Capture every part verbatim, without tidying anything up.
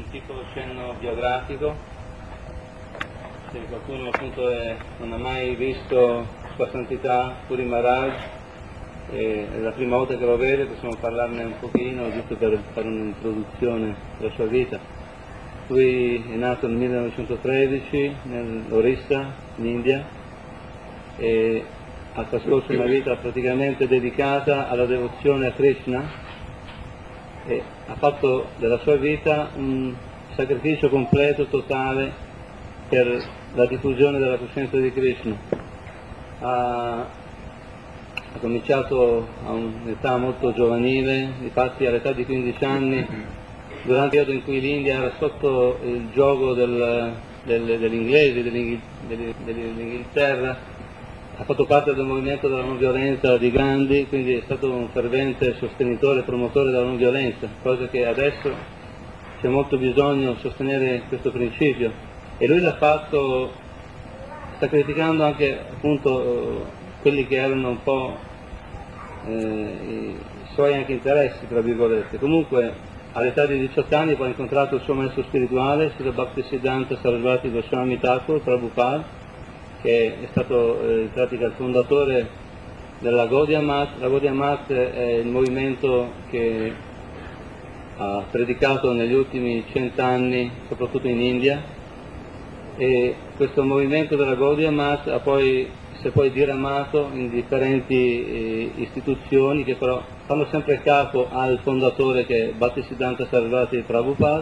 piccolo cenno biografico. Se qualcuno appunto è, non ha mai visto Sua Santità Puri Maharaj, è la prima volta che lo vede, possiamo parlarne un pochino, giusto per fare un'introduzione della sua vita. Lui è nato nel millenovecentotredici nell'Orissa, in India, e ha trascorso una vita praticamente dedicata alla devozione a Krishna e ha fatto della sua vita un sacrificio completo, totale, per la diffusione della coscienza di Krishna. Ha, ha cominciato a un'età molto giovanile, infatti all'età di quindici anni, durante il periodo in cui l'India era sotto il giogo del, del, degli inglesi, dell'Inghilterra, ha fatto parte del movimento della non violenza di Gandhi, quindi è stato un fervente sostenitore e promotore della non violenza, cosa che adesso c'è molto bisogno di sostenere questo principio. E lui l'ha fatto sacrificando anche appunto quelli che erano un po' eh, i suoi anche interessi, tra virgolette. Comunque all'età di diciotto anni poi ha incontrato il suo maestro spirituale, Srila Bhaktisiddhanta Sarasvati Goswami Thakur Prabhupada, che è stato eh, in pratica il fondatore della Gaudiya Math. La Gaudiya Math è il movimento che ha predicato negli ultimi cent'anni, soprattutto in India, e questo movimento della Gaudiya Math ha poi, si è poi diramato in differenti eh, istituzioni che però fanno sempre capo al fondatore, che è Bhaktisiddhanta Sarasvati Prabhupada,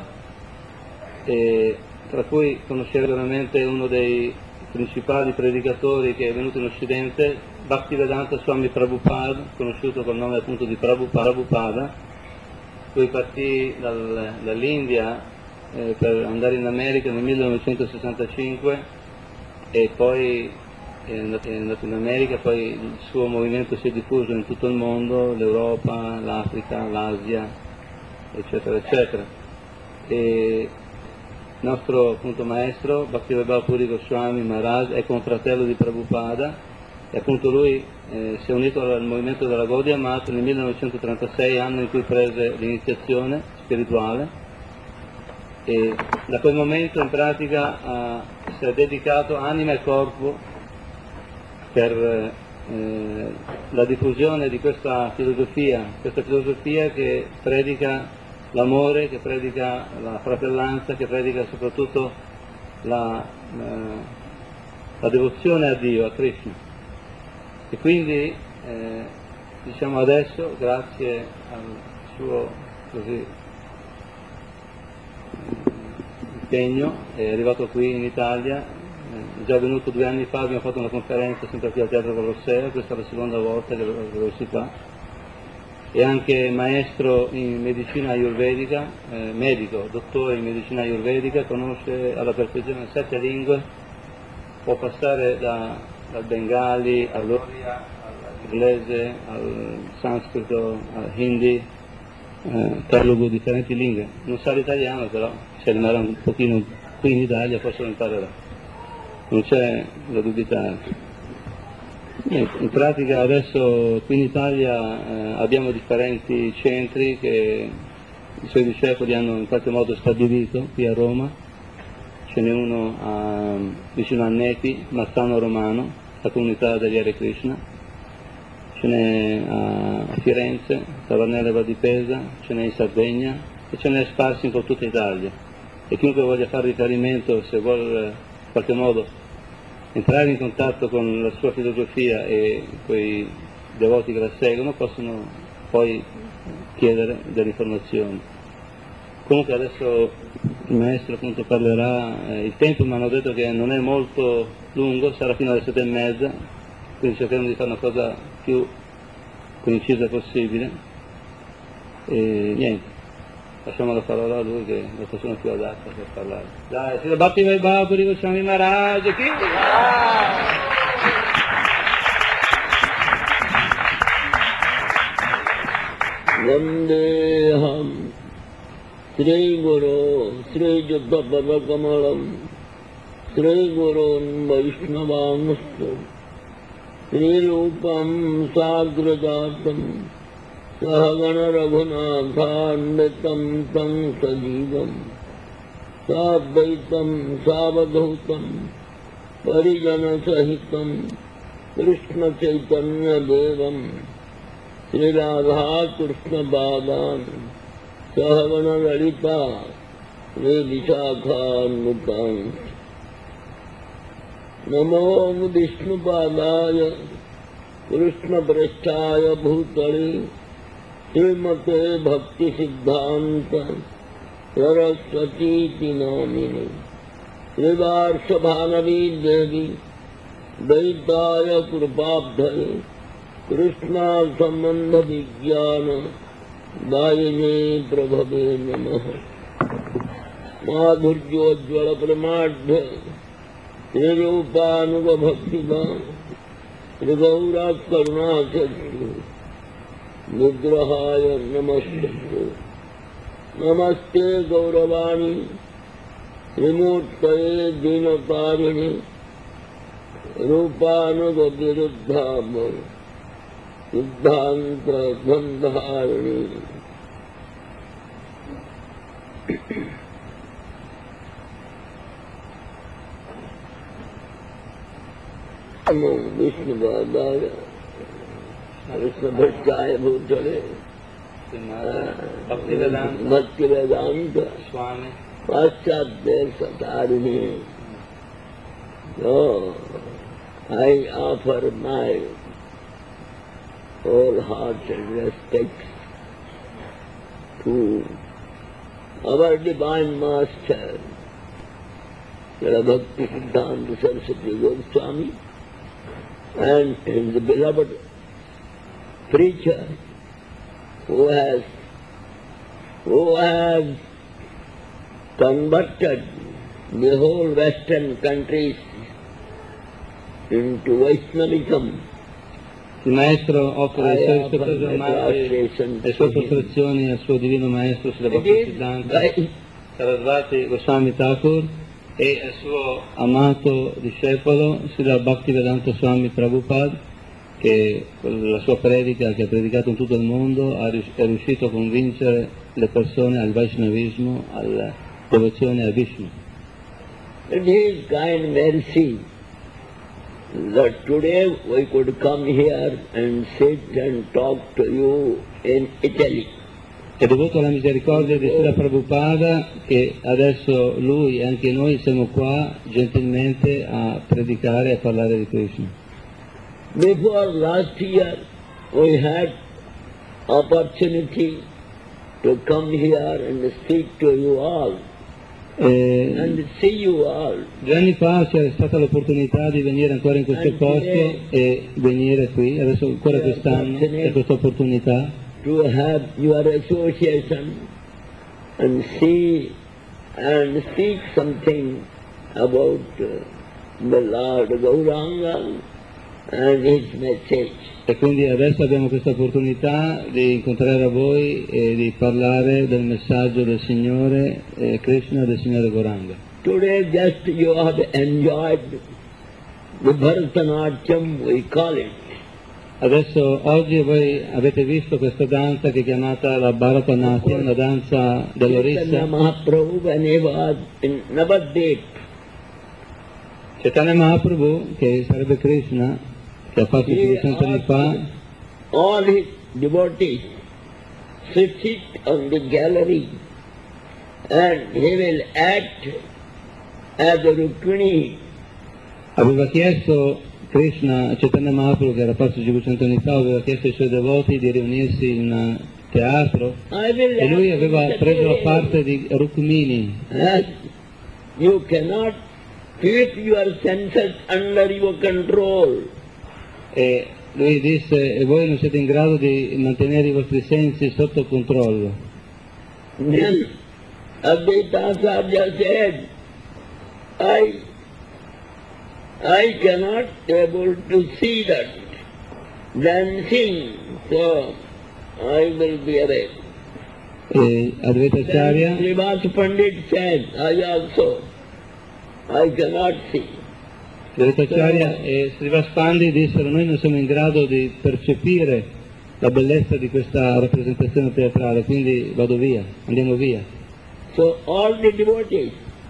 e tra cui conoscere veramente uno dei principali predicatori che è venuto in Occidente, Bhaktivedanta Swami Prabhupada, conosciuto col nome appunto di Prabhupada. Prabhupada. Lui partì dal, dall'India eh, per andare in America nel millenovecentosessantacinque e poi è andato, è andato in America, poi il suo movimento si è diffuso in tutto il mondo, l'Europa, l'Africa, l'Asia, eccetera, eccetera. E il nostro appunto maestro Bhaktivedanta Puri Goswami Maharaj è confratello di Prabhupada e appunto lui eh, si è unito al movimento della Gaudiya Math nel millenovecentotrentasei, anno in cui prese l'iniziazione spirituale, e da quel momento in pratica ha, si è dedicato anima e corpo per eh, la diffusione di questa filosofia, questa filosofia che predica l'amore, che predica la fratellanza, che predica soprattutto la, la, la devozione a Dio, a Krishna. E quindi eh, diciamo adesso, grazie al suo così, impegno, è arrivato qui in Italia, è già venuto due anni fa, abbiamo fatto una conferenza sempre qui al Teatro Colosseo, questa è la seconda volta che lo, che lo si fa. È anche maestro in medicina ayurvedica, eh, medico, dottore in medicina ayurvedica, conosce alla perfezione sette lingue, può passare da, dal bengali all'oria, all'inglese, al sanscrito, al hindi, eh, telugu, differenti lingue. Non sa l'italiano, però se rimarrà un pochino qui in Italia forse lo imparerà, non c'è da dubitare. In pratica adesso qui in Italia eh, abbiamo differenti centri che i suoi discepoli hanno in qualche modo stabilito qui a Roma. Ce n'è uno a, vicino a Nepi, Marzano Romano, la comunità degli Hare Krishna, ce n'è a, a Firenze, Tavernelle di Pesa, ce n'è in Sardegna e ce n'è sparsi in po' tutta Italia. E chiunque voglia fare riferimento, se vuole in qualche modo entrare in contatto con la sua filosofia e quei devoti che la seguono, possono poi chiedere delle informazioni. Comunque adesso il maestro appunto parlerà, eh, il tempo mi hanno detto che non è molto lungo, sarà fino alle sette e mezza, quindi cercheremo di fare una cosa più concisa possibile. E niente, lasciamo la parola a lui che è la persona più adatta per parlare. Dai, Srila Bhaktivedanta Puri Goswami Maharaj, chi? Vandeham Sri Guru Sri Juddha Kamalam Sri Gurun Vaishnavamustu Sri Rupam Sagrajatam Sahagana Raghunathanvitam Tam Sajivam साद्वैतम सावधूतम परिजन सहितम कृष्ण चैतन्य देवम श्री राधा कृष्ण बादान सहगण ललिता श्री विशाखान्वितान् नमो विष्णुपादाय कृष्णप्रेष्ठाय भूतले श्रीमते भक्ति सिद्धांत सरस्वती नामिने श्रीवार्षभानवी देवी दैताय कृपाब्धये कृष्णा संबंध विज्ञान दायिने प्रभवे नमः। माधुर्योज्वल प्रमाढ्य श्रीरूपानुग भक्तिदान श्री गौरा करुणा चक्षु निग्रहाय नमस्ते नमस्ते गौरवाणी श्रीमूर्तये दीनतारिणे रूपानुग विरुद्धाम सिद्धांत बंधारिणी। नमो विष्णुपादाय कृष्णभट्टाय भूतले भक्ति वेदांत स्वामी पाश्चात्य सतारिणी। Oh, I offer my wholehearted respect to our divine master, Bhakti Siddhanta Saraswati Goswami, and his beloved preacher who has who has converted the whole Western countries into Vaishnavism. Il maestro offre i suoi soppressionati, le sue prostrazioni al suo divino maestro Srila Bhakti Siddhanta Sarasvati Goswami Thakur e al suo amato discepolo Srila Bhaktivedanta Swami Prabhupada, che con la sua predica che ha predicato in tutto il mondo è riuscito a convincere le persone al Vaishnavismo, alla devozione a Vishnu. It is kind mercy that today we could come here and sit and talk to you in Italy. È dovuto alla misericordia di Srila Prabhupada che adesso lui e anche noi siamo qua gentilmente a predicare e a parlare di Krishna. Before last year we had opportunity to come here and speak to you all. Eh, and see you all. Due anni fa c'era stata l'opportunità di venire ancora in questo And posto today, e venire qui, adesso ancora we are quest'anno fortunate c'è questa opportunità to have your association and see and speak something about uh, the Lord Gauranga and his message. e quindi adesso abbiamo questa opportunità di incontrare a voi e di parlare del messaggio del Signore eh, Krishna e del Signore Gauranga. Today just you have enjoyed the Bharatanatyam, we call it. Adesso oggi voi avete visto questa danza che è chiamata la Bharatanatyam, una danza Chaitanya dell'Orissa. Mahaprabhu, when he was in Navadvip, Chaitanya Mahaprabhu, che sarebbe Krishna, che ha fatto he cinquecento anni fa, asked all his devotees to sit on the gallery and he will act as a Rukmini. aveva chiesto Krishna, Chaitanya Mahaprabhu, che era apparso cinquecento anni fa, aveva chiesto ai suoi devoti di riunirsi in un teatro I will e lui act aveva as a preso la Rukmini. parte di Rukmini. As you cannot keep your senses under your control. E lui disse, e voi non siete in grado di mantenere i vostri sensi sotto controllo. Then Advaita Acharya said, I, I cannot able to see that dancing, so I will be away. E Advaita Then Acharya, Srivas Pandit said, I also, I cannot see. Advaita Acharya e Srivas-Pandi dissero, noi non siamo in grado di percepire la bellezza di questa rappresentazione teatrale, quindi vado via, andiamo via. So all the devotees,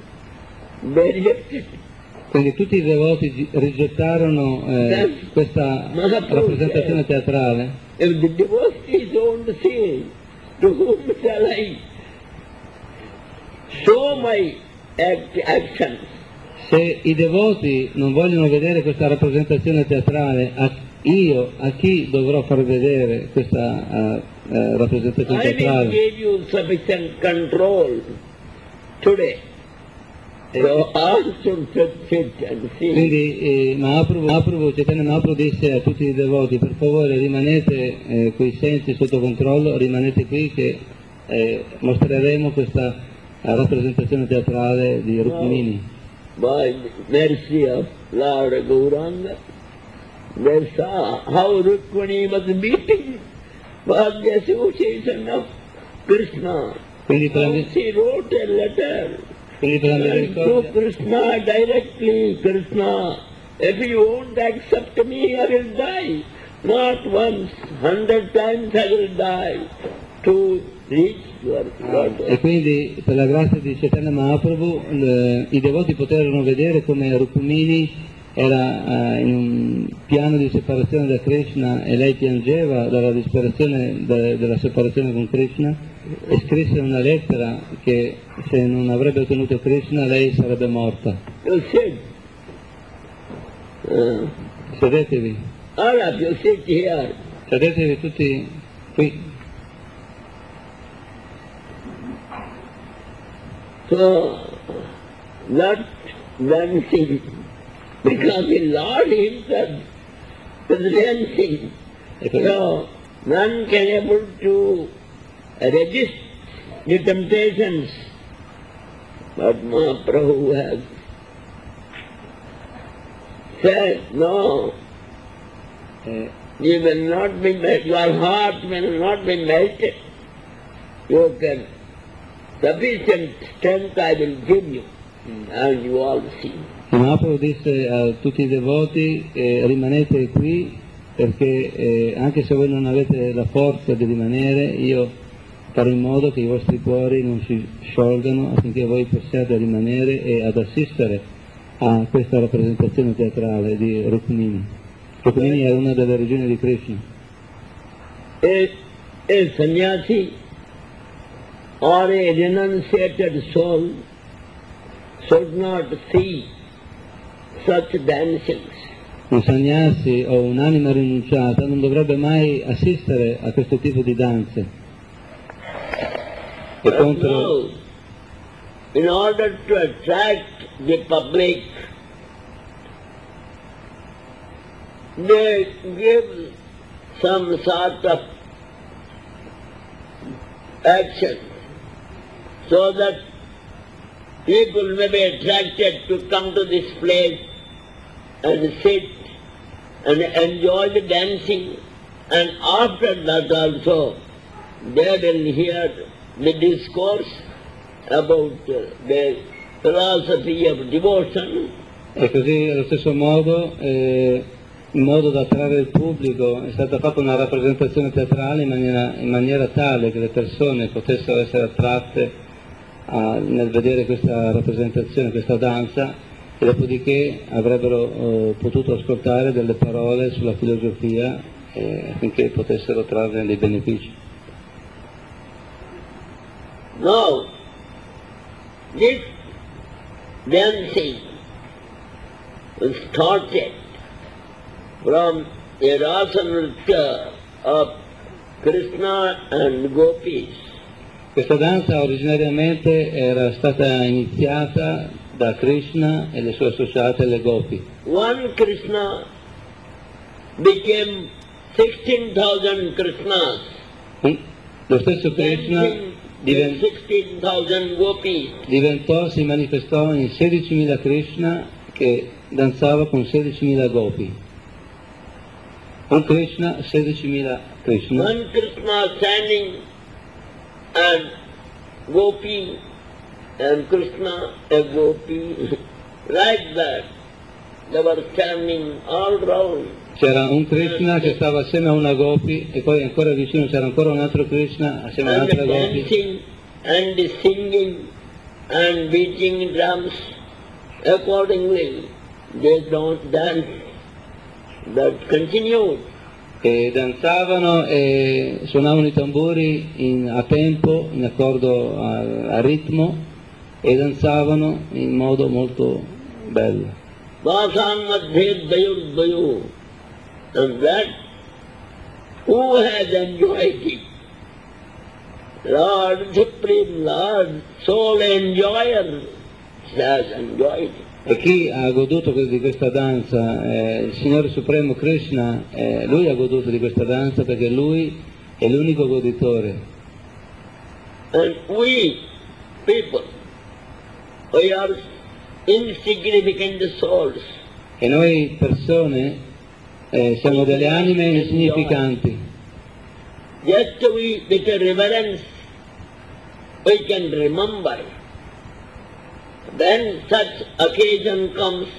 They rejected. Quindi tutti i devoti gi- rigettarono eh, questa rappresentazione teatrale. If the devotees don't see, to whom shall I show my act, actions? Se i devoti non vogliono vedere questa rappresentazione teatrale, a, io a chi dovrò far vedere questa uh, uh, rappresentazione I will teatrale? give you sufficient control today. So all should sit, sit and see. Quindi eh, Mahaprabhu, Mahaprabhu, Chaitanya Mahaprabhu disse a tutti i devoti: per favore rimanete eh, coi sensi sotto controllo, rimanete qui che eh, mostreremo questa eh, rappresentazione teatrale di Rukmini. By mercy of Lord Gauranga, they saw how Rukmini was beating for the association of Krishna. Quindi per la, How she wrote a letter quindi per la and to misericordia, Krishna directly, Krishna, if you won't accept me, I will die. Not once, hundred times I will die to reach your Lord. e quindi per la grazia di Chaitanya Mahaprabhu le, i devoti poterono vedere come Rukmini era eh, in un piano di separazione da Krishna e lei piangeva dalla disperazione de, della separazione con Krishna, e scrisse una lettera che se non avrebbe ottenuto Krishna lei sarebbe morta. You sit. Uh, Sedetevi, all of you sit here. sedetevi tutti qui. So, not dancing, because the Lord himself was dancing. E per- So, none can able to resist the temptations. But Mahaprabhu has said, no, eh, you will not be melted, your heart will not be melted. You can, sufficient strength I will give you, and you all see. Mahaprabhu disse a tutti i devoti: eh, rimanete qui perché eh, anche se voi non avete la forza di rimanere, io farò in modo che i vostri cuori non si sciolgano affinché voi possiate rimanere e ad assistere a questa rappresentazione teatrale di Rukmini. Rukmini è una delle regioni di Krishna. A, a sannyasi or a renunciated soul should not see such dancings. Un sannyasi o un'anima rinunciata non dovrebbe mai assistere a questo tipo di danze. E But contro, now, in order to attract the public, they give some sort of action so that people may be attracted to come to this place and sit and enjoy the dancing, and after that also they will hear the discourse about uh, the philosophy of devotion. e così allo stesso modo, eh, in modo da attrarre il pubblico, è stata fatta una rappresentazione teatrale in maniera, in maniera tale che le persone potessero essere attratte a, nel vedere questa rappresentazione, questa danza, e dopodiché avrebbero eh, potuto ascoltare delle parole sulla filosofia eh, affinché potessero trarre dei benefici. Now, this dancing was started from the Rasa Nritya of Krishna and Gopis. Questa danza originariamente era stata iniziata da Krishna e le sue associate, le Gopi. One Krishna became sixteen thousand Krishnas, Un- Lo stesso Krishna dancing diven- with sixteen thousand Gopis. diventò, si manifestò in sedicimila Krishna che danzava con sedicimila Gopi. Un Krishna, sedicimila Krishna. One Krishna standing and Gopi and Krishna a Gopi, like that. They were standing all round. C'era un Krishna che stava assieme a una Gopi e poi ancora vicino c'era ancora un altro Krishna assieme a And un'altra Gopi. dancing and singing and beating drums Accordingly, they don't dance. That continued. E danzavano e suonavano i tamburi in, a tempo, in accordo a, a ritmo, e danzavano in modo molto bello. Vasam madhe dayur dayu. And that, who has enjoyed it? Lord, Supreme Lord, Soul Enjoyer, has enjoyed it. E chi ha goduto di questa danza, eh, il Signore Supremo Krishna, eh, Lui ha goduto di questa danza perché Lui è l'unico goditore. And we, people, we are insignificant souls. E noi persone eh, siamo delle anime insignificanti. Just we, with a reverence, we can remember. When such occasion comes,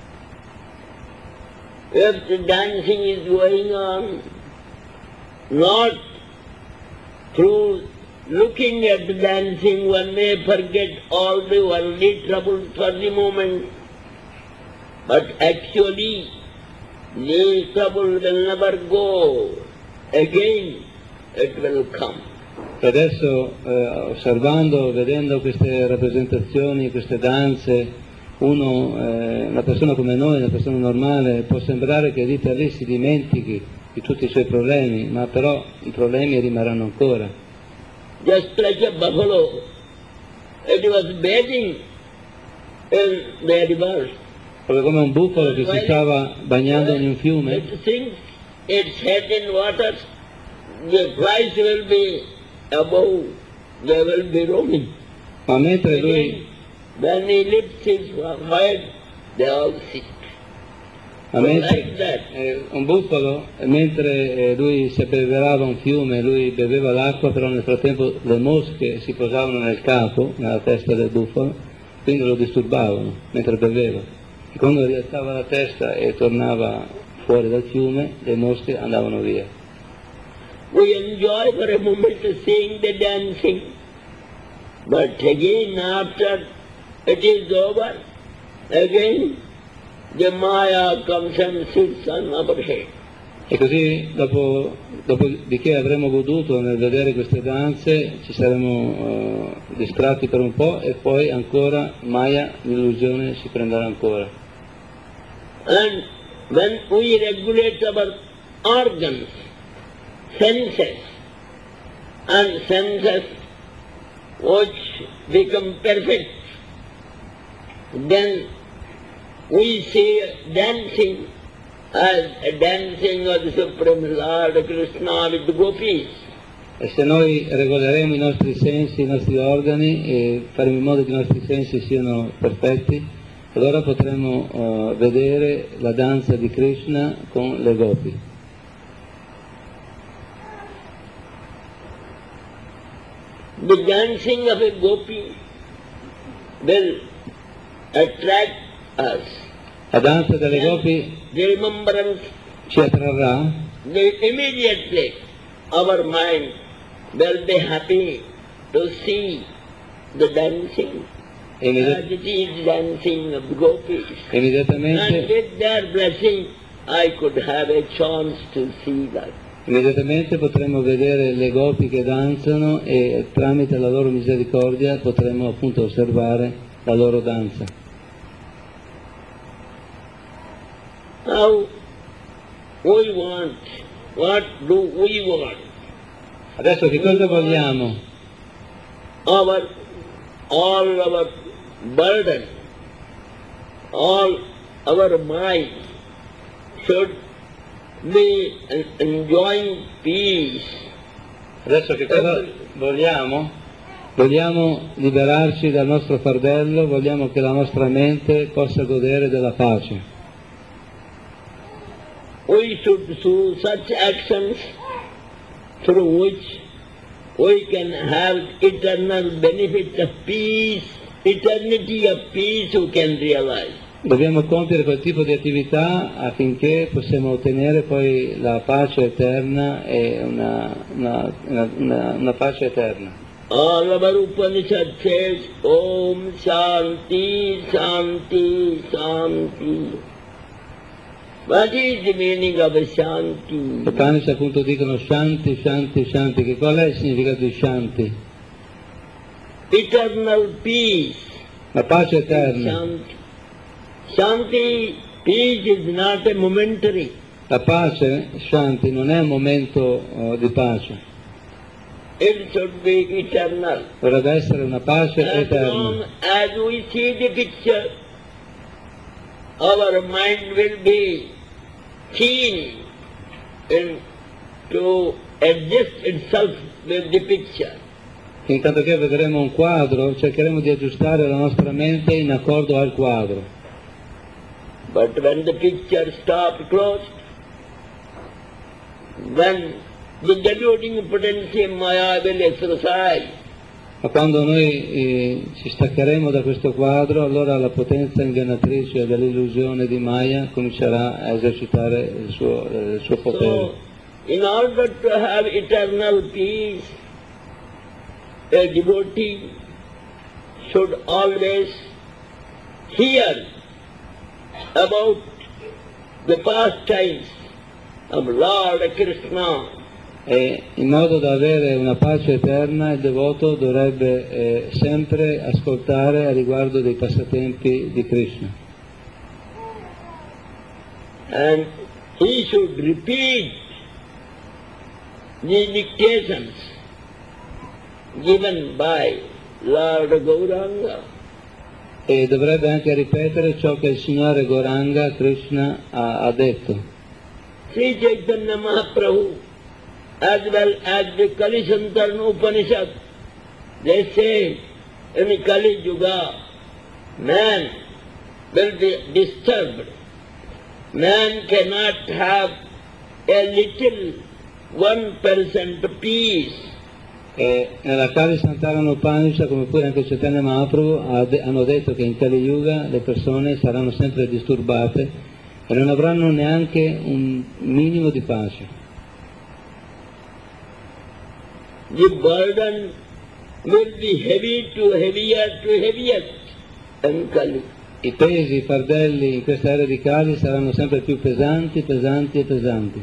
if the dancing is going on, not through looking at the dancing, one may forget all the worldly troubles for the moment, but actually the trouble will never go. Again it will come. E adesso, eh, osservando, vedendo queste rappresentazioni, queste danze, uno, eh, una persona come noi, una persona normale, può sembrare che lì per lì si dimentichi di tutti i suoi problemi, ma però i problemi rimarranno ancora. Just like a buffalo, it was bathing in the river. Proprio come un bufalo che si stava bagnando in un fiume, It sinks its head in water, the flies will be above, they will be roaming. ma mentre lui, Again, when he lifts his head, they all sink. ma So mentre like that, eh, un bufalo, mentre eh, lui si abbeverava un fiume, lui beveva l'acqua, però nel frattempo le mosche si posavano nel capo, nella testa del bufalo, quindi lo disturbavano mentre beveva. E quando rialzava la testa e tornava fuori dal fiume, le mosche andavano via. we enjoy for a moment seeing the dancing, but again after it is over, again the Maya comes and sits on our head. E così dopo, dopodiché avremo goduto nel vedere queste danze, ci saremo eh, distratti per un po' e poi ancora Maya, l'illusione, si prenderà ancora. And when we regulate our organs, senses, and senses which become perfect, then we see dancing as a dancing of the Supreme Lord Krishna with the gopis. E se noi regoleremo i nostri sensi, i nostri organi e faremo in modo che i nostri sensi siano perfetti, allora potremo uh, vedere la danza di Krishna con le gopi. The dancing of a gopi will attract us. La danza delle gopi The remembrance, ci attrarrà, the immediately our mind will be happy to see the dancing. e immedi- As it is dancing of the gopis. And immediatamente, with their blessing, I could have a chance to see that. immediatamente potremo vedere le gopi che danzano e tramite la loro misericordia potremo appunto osservare la loro danza. Now, we want, what do we want? Adesso che cosa vogliamo? Our, all our burden, all our mind should be enjoying peace. Adesso che cosa vogliamo? Vogliamo liberarci dal nostro fardello, vogliamo che la nostra mente possa godere della pace. We should do such actions through which we can have eternal benefit of peace, eternity of peace we can realize. Dobbiamo compiere quel tipo di attività affinché possiamo ottenere poi la pace eterna e una, una, una, una, una pace eterna. All our Upanishad says, Om Shanti, Shanti, Shanti. What is the meaning of Shanti? Le Upanishad appunto dicono Shanti, Shanti, Shanti. Che qual è il significato di Shanti? Eternal peace. La pace eterna. Shanti. Shanti, peace is not a momentary. La pace, Shanti, non è un momento uh, di pace. It should be eternal. Dovrebbe essere una pace As eterna. long as we see the picture, our mind will be keen in to adjust itself with the picture. Intanto che vedremo un quadro, cercheremo di aggiustare la nostra mente in accordo al quadro. But when the picture stops closed, when the deluding potency Maya will exercise, Ma quando noi eh, ci staccheremo da questo quadro, allora la potenza ingannatrice dell'illusione di Maya comincerà a esercitare il suo, eh, il suo potere. so in order to have eternal peace, a devotee should always hear about the pastimes of Lord Krishna. E in modo da avere una pace eterna, il devoto dovrebbe eh, sempre ascoltare a riguardo dei passatempi di Krishna. And he should repeat the dictations given by Lord Gauranga. E dovrebbe anche ripetere ciò che il Signore Gauranga, Krishna, ha, ha detto. Sri Chaitanya Mahaprabhu, as well as the Kali Santarna Upanishad, they say in Kali Yuga, man will be disturbed. Man cannot have a little one percent peace. E nella Kali Santarana Upanishad, come pure anche Chaitanya Mahaprabhu, ha de- hanno detto che in Kali Yuga le persone saranno sempre disturbate e non avranno neanche un minimo di pace. The burden will be heavy to heavier to heaviest in Kali. I pesi, i fardelli in questa era di Kali saranno sempre più pesanti, pesanti e pesanti.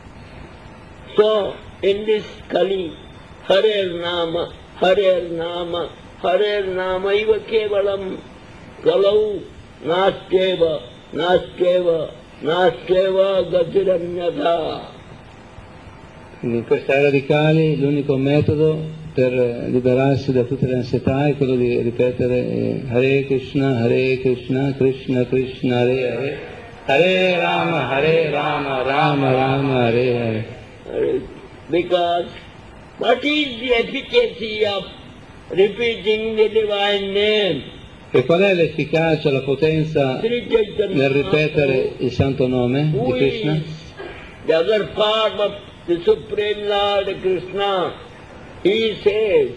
So, in this Kali, Harer Nama, Harer Nama, Harer Nama iva kevalam kalau nastyeva, nastyeva, nastyeva gatiranyatha. Quindi in questa era di Kali l'unico metodo per liberarsi da tutte le ansietà è quello di ripetere eh, Hare Krishna, Hare Krishna, Krishna Krishna, Hare Hare, Hare Rama, Hare Rama, Rama Rama, Hare Hare. Because what is the efficacy of repeating the divine name? E qual è l'efficacia, la potenza Sri Chaitanya nel ripetere il santo nome di who Krishna? is the other form of the Supreme Lord Krishna, he says,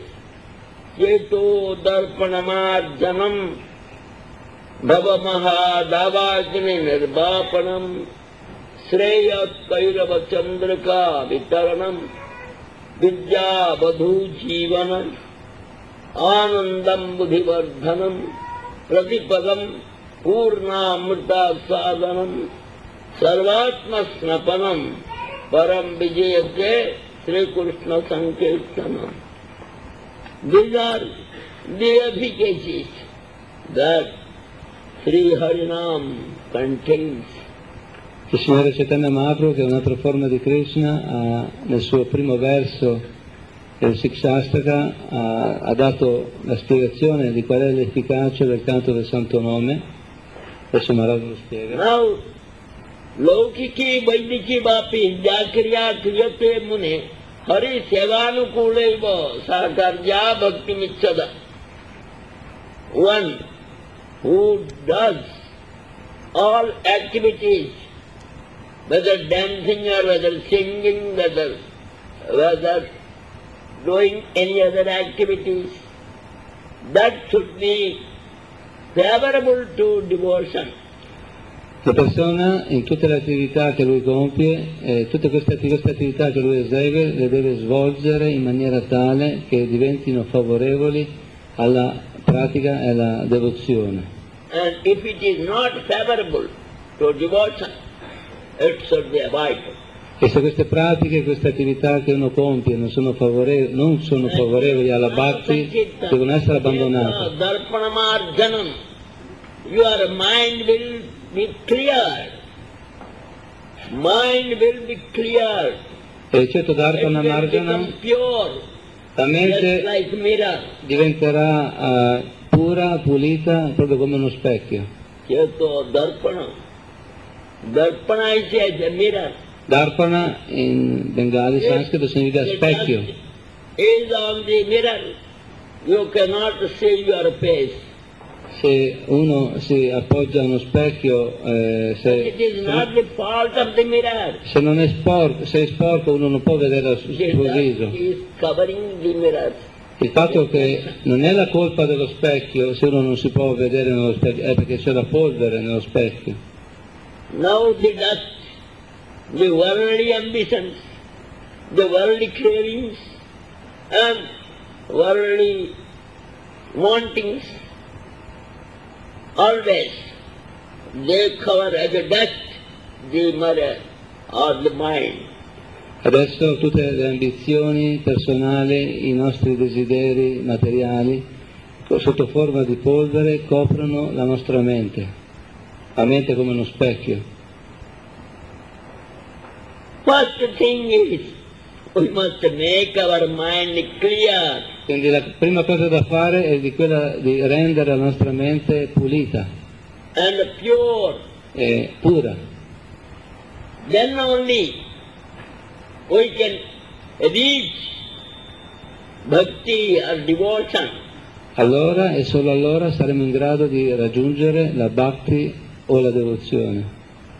Cheto darpanamarjanam bhavamaha davajini nirvapanam shreyat kairava chandraka vitaranam vidya vadhu jivanam anandam buddhivardhanam pratipadam purnamrita sadhanam sarvatma snapanam param vijayate Sri Krishna Sankirtana. These are the efficacies that Sri Harinam contains. Il Signore Chaitanya Mahaprabhu, che è un'altra forma di Krishna, ha, nel suo primo verso del Sikshastaka ha, ha dato la spiegazione di qual è l'efficacia del canto del Santo Nome. Adesso Maharaj lo spiega. Now, Laukiki Vaidiki Vapi Jakriya Kriyate Mune Hari Sevanukuleva Sakarya Bhakti Michada. One who does all activities, whether dancing or whether singing, whether, whether doing any other activities, that should be favorable to devotion. La persona in tutte le attività che lui compie, eh, tutte queste, queste attività che lui esegue le deve svolgere in maniera tale che diventino favorevoli alla pratica e alla devozione. And if it is not favorable to devotion, it should be avoided. E se queste pratiche, queste attività che uno compie non sono favorevoli, non sono favorevoli alla bhakti, devono essere abbandonate. Darpanamarjanam, your mind will be cleared. Mind will be cleared. E certo It Darpana will Marjana, become pure, la just mente like mirror. diventerà eh, pura, pulita, proprio come uno specchio. Cheto darpana. Darpana is as a mirror. Darpana in Bengali sanscrito significa The specchio. dust is on the mirror. You cannot see your face. Se uno si appoggia a uno specchio, eh, se, It is not the fault of the mirror. se non è sporco, se è sporco uno non può vedere il The suo dust viso. is covering the mirror. Il fatto che non è la colpa dello specchio se uno non si può vedere nello specchio, è perché c'è la polvere nello specchio. Now the dust, the worldly ambitions, the worldly cravings, and worldly wantings, always they cover as a dust the mirror or the mind. Adesso tutte le ambizioni personali, i nostri desideri materiali, sotto forma di polvere, coprono la nostra mente. La mente è come uno specchio. First thing is, we must make our mind clear. Quindi la prima cosa da fare è di quella di rendere la nostra mente pulita And pure, e pura. then only we can reach bhakti or devotion. Allora e solo allora saremo in grado di raggiungere la bhakti o la devozione.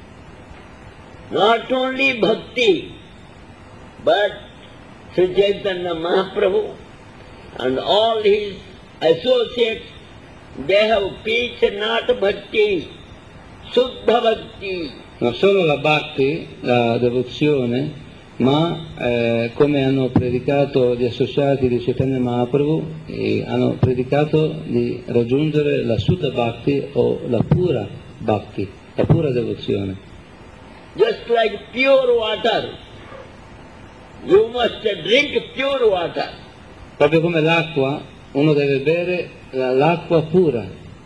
Not only bhakti, but Sri Chaitanya Mahaprabhu and all his associates, they have preached not bhakti, Suddha bhakti. Non solo la bhakti, la devozione, ma eh, come hanno predicato gli associati di Chaitanya Mahaprabhu, eh, hanno predicato di raggiungere la Suddha Bhakti o la pura Bhakti, la pura devozione. Just like pure water, you must drink pure water. Proprio come l'acqua, uno deve bere la- l'acqua pura.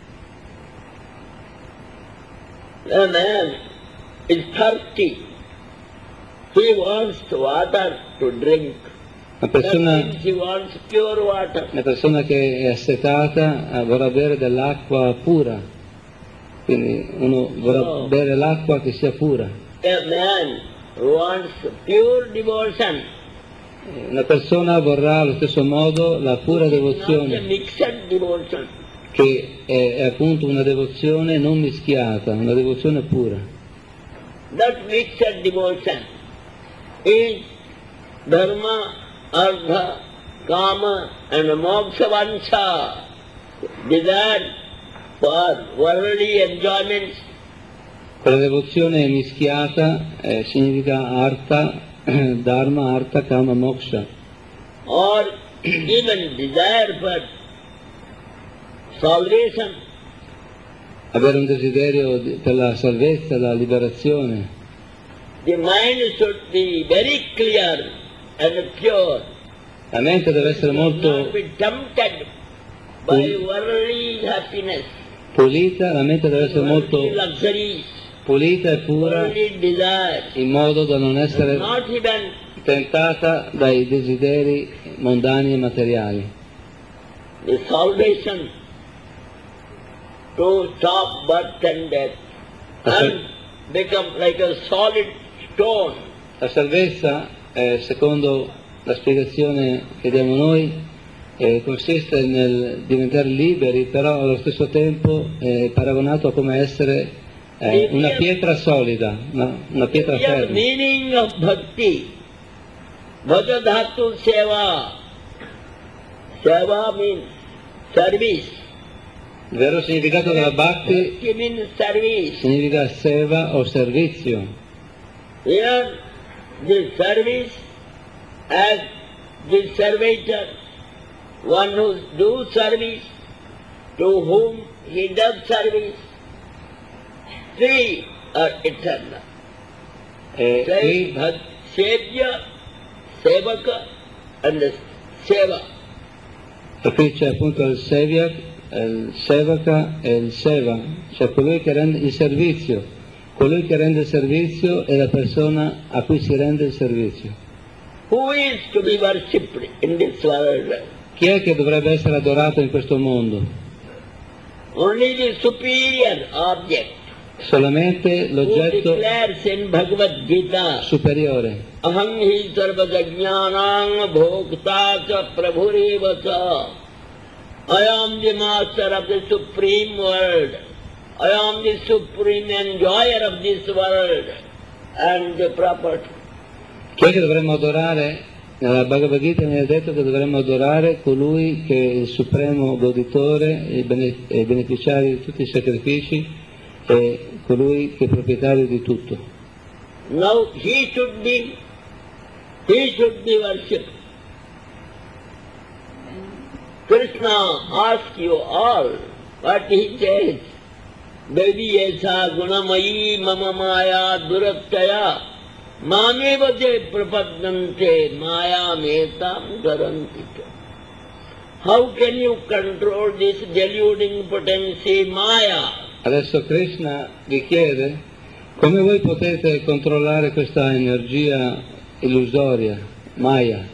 A man is thirsty, he wants water to drink. La That persona, means he wants pure water. la persona che è assetata eh, vorrà bere dell'acqua pura, quindi uno vorrà No. bere l'acqua che sia pura. A man wants pure devotion. Una persona vorrà allo stesso modo la pura Not a devozione, mixed devotion. che è, è appunto una devozione non mischiata, una devozione pura. That mixed devotion is dharma, artha, kama and moksha vansha, desire for worldly enjoyments. Quella devozione mischiata eh, significa artha, dharma, artha, kama, moksha, Or even desire for salvation. avere un desiderio di- per la salvezza, la liberazione. The mind should be very clear and pure. La mente deve essere Should molto not be tempted by worldly happiness, pulita, la mente deve essere molto worldly luxuries, pulita e pura worldly desires, in modo da non essere not even tentata dai desideri mondani e materiali. the salvation to stop birth and death and become like a solid stone. La salvezza, eh, secondo la spiegazione che diamo noi, eh, consiste nel diventare liberi, però allo stesso tempo è paragonato a come essere eh, una pietra solida, una, una pietra The real ferma. meaning of bhakti, bhajadhatu seva. Seva means service. Il vero significato della bhakti Bhakti means service. significa seva o servizio. Here, the service as the servitor, one who does service, to whom he does service, three are eternal. E Sai qui, Bhak- Sevya, Sevaka and Seva. e qui c'è appunto il sevyak, il sevaka e il seva, cioè colui che rende il servizio. Colui che rende il servizio è la persona a cui si rende il servizio. Who is to be worshipped in this world? Chi è che dovrebbe essere adorato in questo mondo? Only the superior object Solamente who l'oggetto declares in Bhagavad Gita, superiore. Aham hi sarvajnanam bhokta cha prabhureva cha. I am the master of the supreme world. I am the supreme enjoyer of this world and the property. Chi è che dovremmo adorare? Nella Bhagavad Gita mi ha detto che dovremmo adorare colui che è il supremo goditore e bene- e beneficiario di tutti i sacrifici e colui che è proprietario di tutto. Now he should be, he should be worshipped. Krishna asks you all what he says. Devi esa gunamayi mama maya durattaya mameva te prapadante maya metam garanti. How can you control this deluding potency maya? Adesso Krishna vi chiede come voi potete controllare questa energia illusoria, Maya.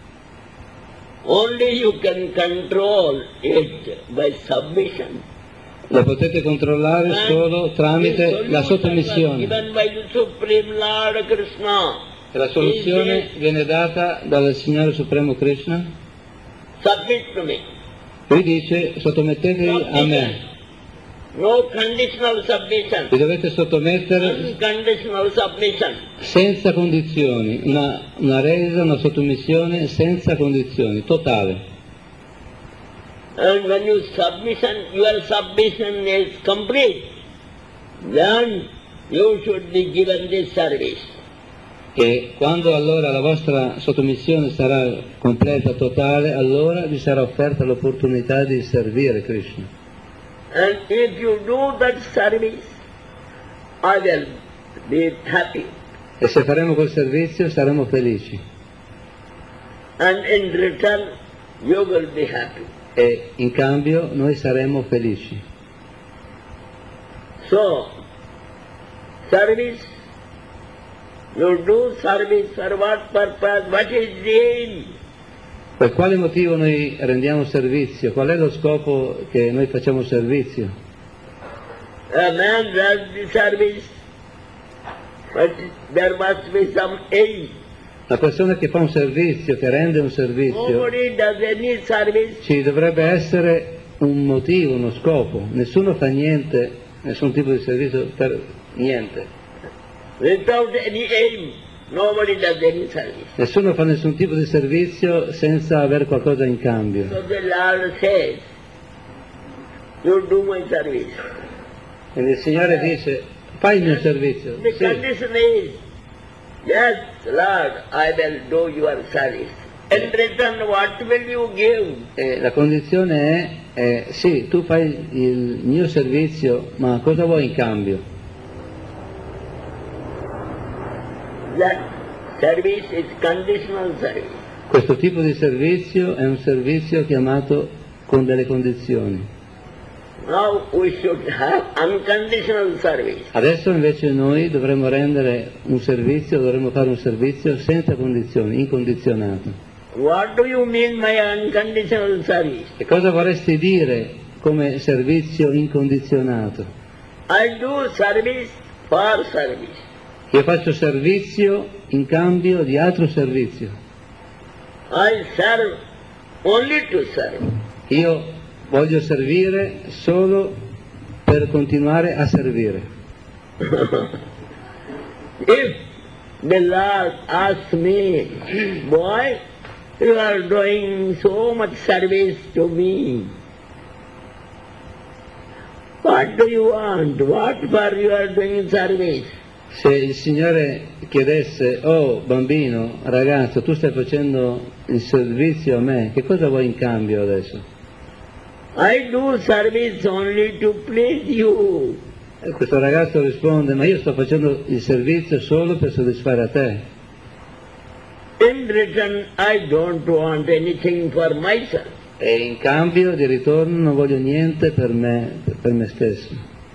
Only you can control it by submission. La potete controllare solo tramite la sottomissione. Given by the Supreme Lord Krishna. E la soluzione viene data dal Signore Supremo Krishna. Submit to me. Lui dice sottomettetevi a me. No conditional submission. Vi dovete sottomettere Unconditional submission. senza condizioni, una, una resa, una sottomissione senza condizioni, totale. And when you submission, your submission is complete, then you should be given this service. E quando allora la vostra sottomissione sarà completa, totale, allora vi sarà offerta l'opportunità di servire Krishna. And if you do that service, I will be happy. E se faremo quel servizio saremo felici. And in return, you will be happy. E in cambio noi saremo felici. So, service, you do service for what purpose? What is the aim? Per quale motivo noi rendiamo servizio? Qual è lo scopo che noi facciamo servizio? A man does the service, but there must be some aim. La persona che fa un servizio, che rende un servizio, Nobody does any service ci dovrebbe essere un motivo, uno scopo. Nessuno fa niente, nessun tipo di servizio per niente. without any aim. Nobody does any service. Nessuno fa nessun tipo di servizio senza avere qualcosa in cambio. So the Lord says, you do my service. Quindi il Signore dice, fai il mio servizio. The Sì. condition is, yes, Lord, I will do your service. In return, what will you give? E la condizione è, è, sì, tu fai il mio servizio, ma cosa vuoi in cambio? That service is conditional service. Questo tipo di servizio è un servizio chiamato con delle condizioni. Now we should have unconditional service. Adesso invece noi dovremmo rendere un servizio, dovremmo fare un servizio senza condizioni, incondizionato. What do you mean by unconditional service? E cosa vorresti dire come servizio incondizionato? I do service for service. Io faccio servizio in cambio di altro servizio. I serve only to serve. Io voglio servire solo per continuare a servire. If the Lord asks me, boy, you are doing so much service to me, What do you want? What for you are doing service? Se il Signore chiedesse, oh bambino, ragazzo, tu stai facendo il servizio a me, che cosa vuoi in cambio adesso? I do service only to please you. E questo ragazzo risponde, ma io sto facendo il servizio solo per soddisfare a te. In return, I don't want anything for myself. E in cambio di ritorno non voglio niente per me, per me stesso.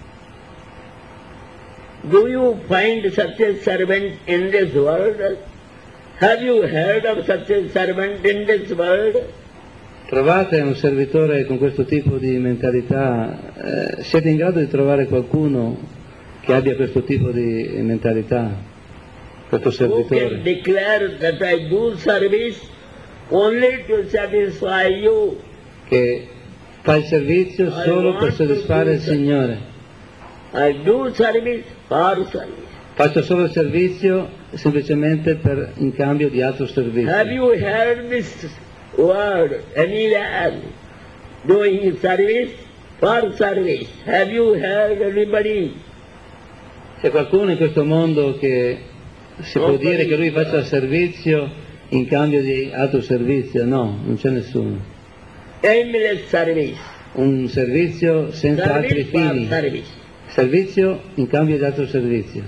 Do you find such a servant in this world? Have you heard of such a servant in this world? Trovate un servitore con questo tipo di mentalità? Eh, siete in grado di trovare qualcuno che abbia questo tipo di mentalità? Questo Who can servitore? declare that I do service only to satisfy you? Che fa il servizio solo per soddisfare il Signore. I do service for service. Faccio solo il servizio semplicemente per, in cambio di altro servizio. Have you heard this word anywhere? Doing service for service. Have you heard anybody? C'è qualcuno in questo mondo che si può Nobody. dire che lui faccia il servizio in cambio di altro servizio? No, non c'è nessuno. Aimless service. Un servizio senza altri Service for fini. service. Servizio in cambio di altro servizio.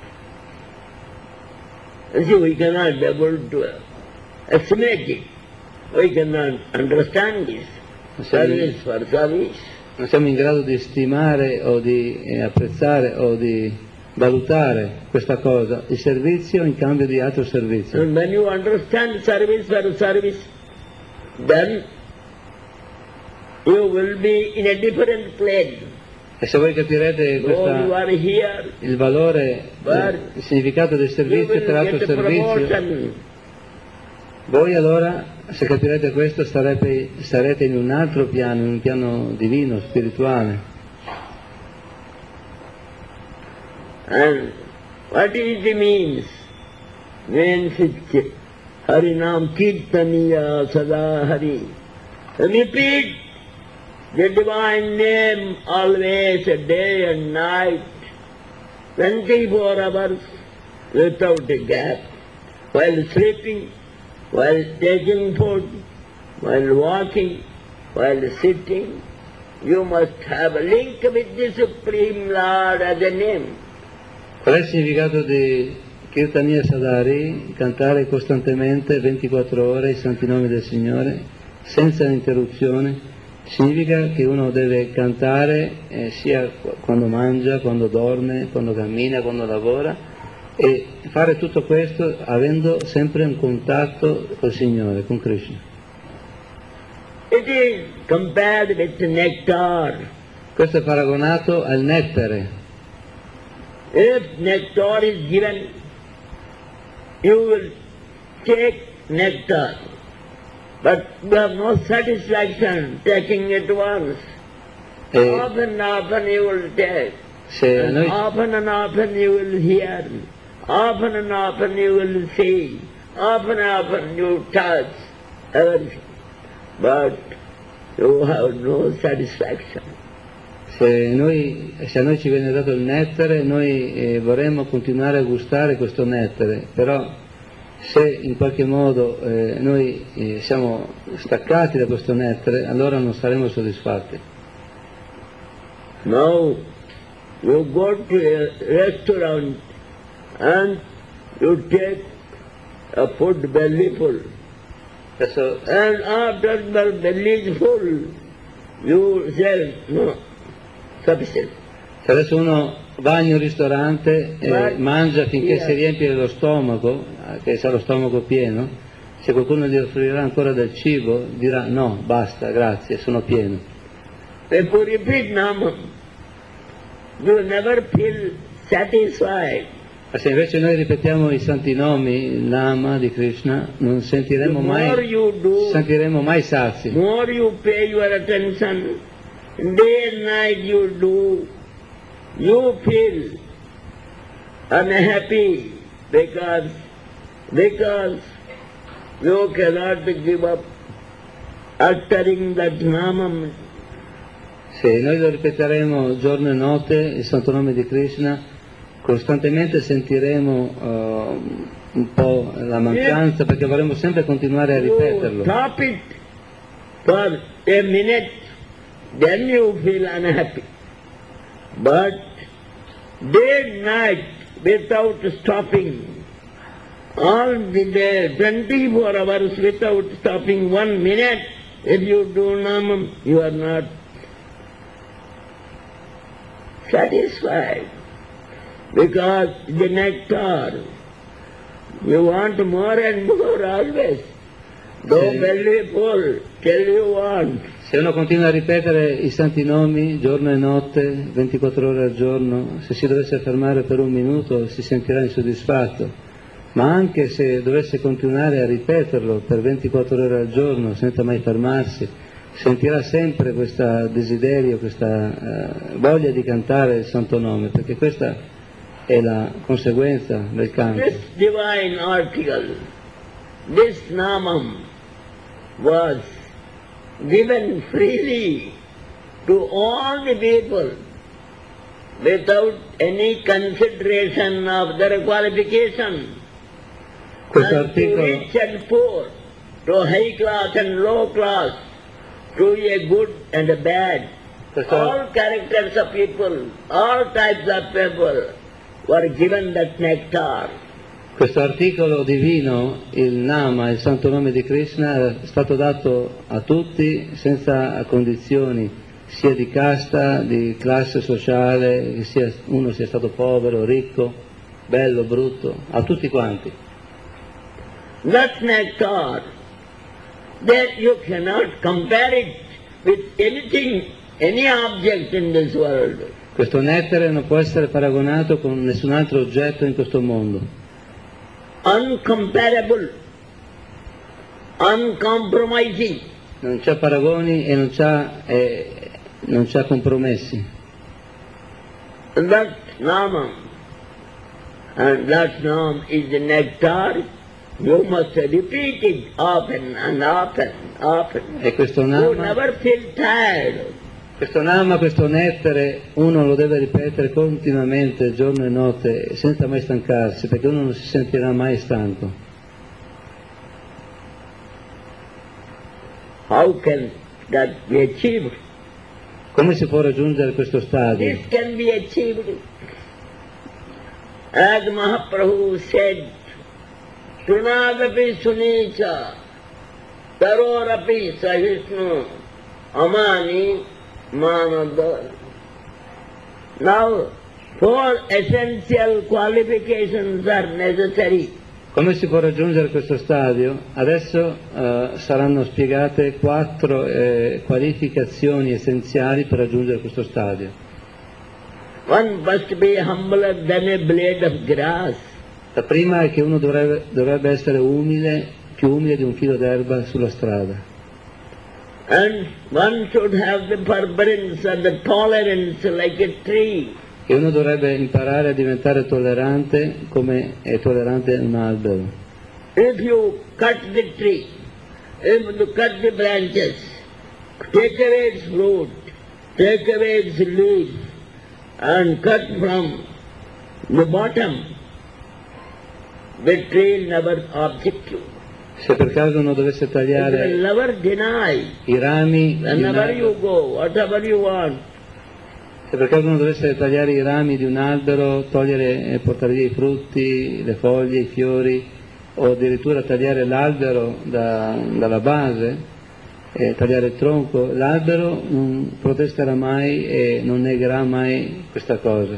You see, we cannot be able to estimate it. We cannot understand this. Non siamo, Service for service. non siamo in grado di stimare o di eh, apprezzare o di valutare questa cosa, il servizio in cambio di altro servizio. And when you understand service for service, then you will be in a different plane. E se voi capirete Though you questa, are here, il valore, eh, il significato del you servizio will per altro get a servizio, promotion. voi allora, se capirete questo, starete, starete in un altro piano, in un piano divino, spirituale. And what is the means? Means it's Harinam Kirtaniya Sada Hari. Repeat the divine name always, day and night, twenty-four hours without a gap, while sleeping, while taking food, while walking, while sitting. You must have a link with the Supreme Lord as a name. Qual è il significato di Kirtaniya Sadhari? Cantare costantemente ventiquattro ore i santi nomi del Signore, senza interruzione. Significa che uno deve cantare eh, sia quando mangia, quando dorme, quando cammina, quando lavora, e fare tutto questo avendo sempre un contatto col Signore, con Krishna. It is compared with nectar. Questo è paragonato al nettare. If nectar is given, you will take nectar, but you have no satisfaction taking it once. E Often and often you will take, se a and noi, often and often you will hear, often and often you will see, often and often you touch everything, but you have no satisfaction. se, noi, se a noi ci viene dato il nettare, noi eh, vorremmo continuare a gustare questo nettare, però se in qualche modo eh, noi eh, siamo staccati da questo nettare, allora non saremo soddisfatti. Now you go to a restaurant and you take a food belly full. Adesso, And after the belly is full, you say, no, sufficient. se adesso uno va in un ristorante e Ma- mangia finché Sì. si riempie lo stomaco, eh, che sa lo stomaco pieno, se qualcuno gli offrirà ancora del cibo, dirà no, basta, grazie, sono pieno. If you repeat Nama, you never feel satisfied. Ma se invece noi ripetiamo i santi nomi, il Nama di Krishna, non The sentiremo more mai, you do, sentiremo mai sazi. more you pay your attention, day and night you do, you feel unhappy because, because you cannot give up uttering that Namam Se noi lo ripeteremo giorno e notte, il santo nome di Krishna, costantemente sentiremo uh, un po' la mancanza, perché vorremmo sempre continuare a ripeterlo. Stop it for a minute, then you feel unhappy. But day and night, without stopping, all the day, twenty-four hours without stopping one minute, if you do Namam, you are not satisfied. Because the nectar, you want more and more always. Though belly full, till you want. Se uno continua a ripetere i santi nomi giorno e notte, ventiquattro ore al giorno, se si dovesse fermare per un minuto si sentirà insoddisfatto, ma anche se dovesse continuare a ripeterlo per ventiquattro ore al giorno senza mai fermarsi, sentirà sempre questo desiderio, questa uh, voglia di cantare il santo nome, perché questa è la conseguenza del canto. This divine article, this Namam, was given freely to all the people without any consideration of their qualification. Questo and to articolo, rich and poor, to high class and low class, to a good and a bad, questo, all characters of people, all types of people were given that nectar. questo articolo divino, il Nama, il santo nome di Krishna, è stato dato a tutti senza condizioni, sia di casta, di classe sociale, che sia, uno sia stato povero, ricco, bello, brutto, a tutti quanti. That nectar, that you cannot compare it with anything, any object in this world. Questo nettare non può essere paragonato con nessun altro oggetto in questo mondo. Uncomparable, uncompromising. Non c'ha paragoni e non c'ha, eh, non c'ha compromessi. That Nama, and that Nam is the nectar. You must repeat it often and often, often. E questo You Nama, never feel tired. questo Nama, questo nettare, uno lo deve ripetere continuamente, giorno e notte, senza mai stancarsi, perché uno non si sentirà mai stanco. How can that be achieved? Come si può raggiungere questo stadio? This can be achieved. As Mahaprabhu said, Sunadapi Sunica, Tarorapi Sahisnu, Amani Manada. Now, four essential qualifications are necessary. Come si può raggiungere questo stadio? Adesso eh, saranno spiegate quattro eh, qualificazioni essenziali per raggiungere questo stadio. One must be humbler than a blade of grass. La prima è che uno dovrebbe, dovrebbe essere umile, più umile di un filo d'erba sulla strada. And one should have the forbearance and the tolerance like a tree. E uno dovrebbe imparare a diventare tollerante come è tollerante un albero. If you cut the tree, if you cut the branches, take away its root, take away its leaves, and cut from the bottom, the tree will never object you. Se per caso uno dovesse It tagliare will never deny. i rami di un Whenever you albero, go, whatever you want, se per caso uno dovesse tagliare i rami di un albero, togliere e portare via i frutti, le foglie, i fiori, o addirittura tagliare l'albero da, dalla base, e tagliare il tronco, l'albero non protesterà mai e non negherà mai questa cosa.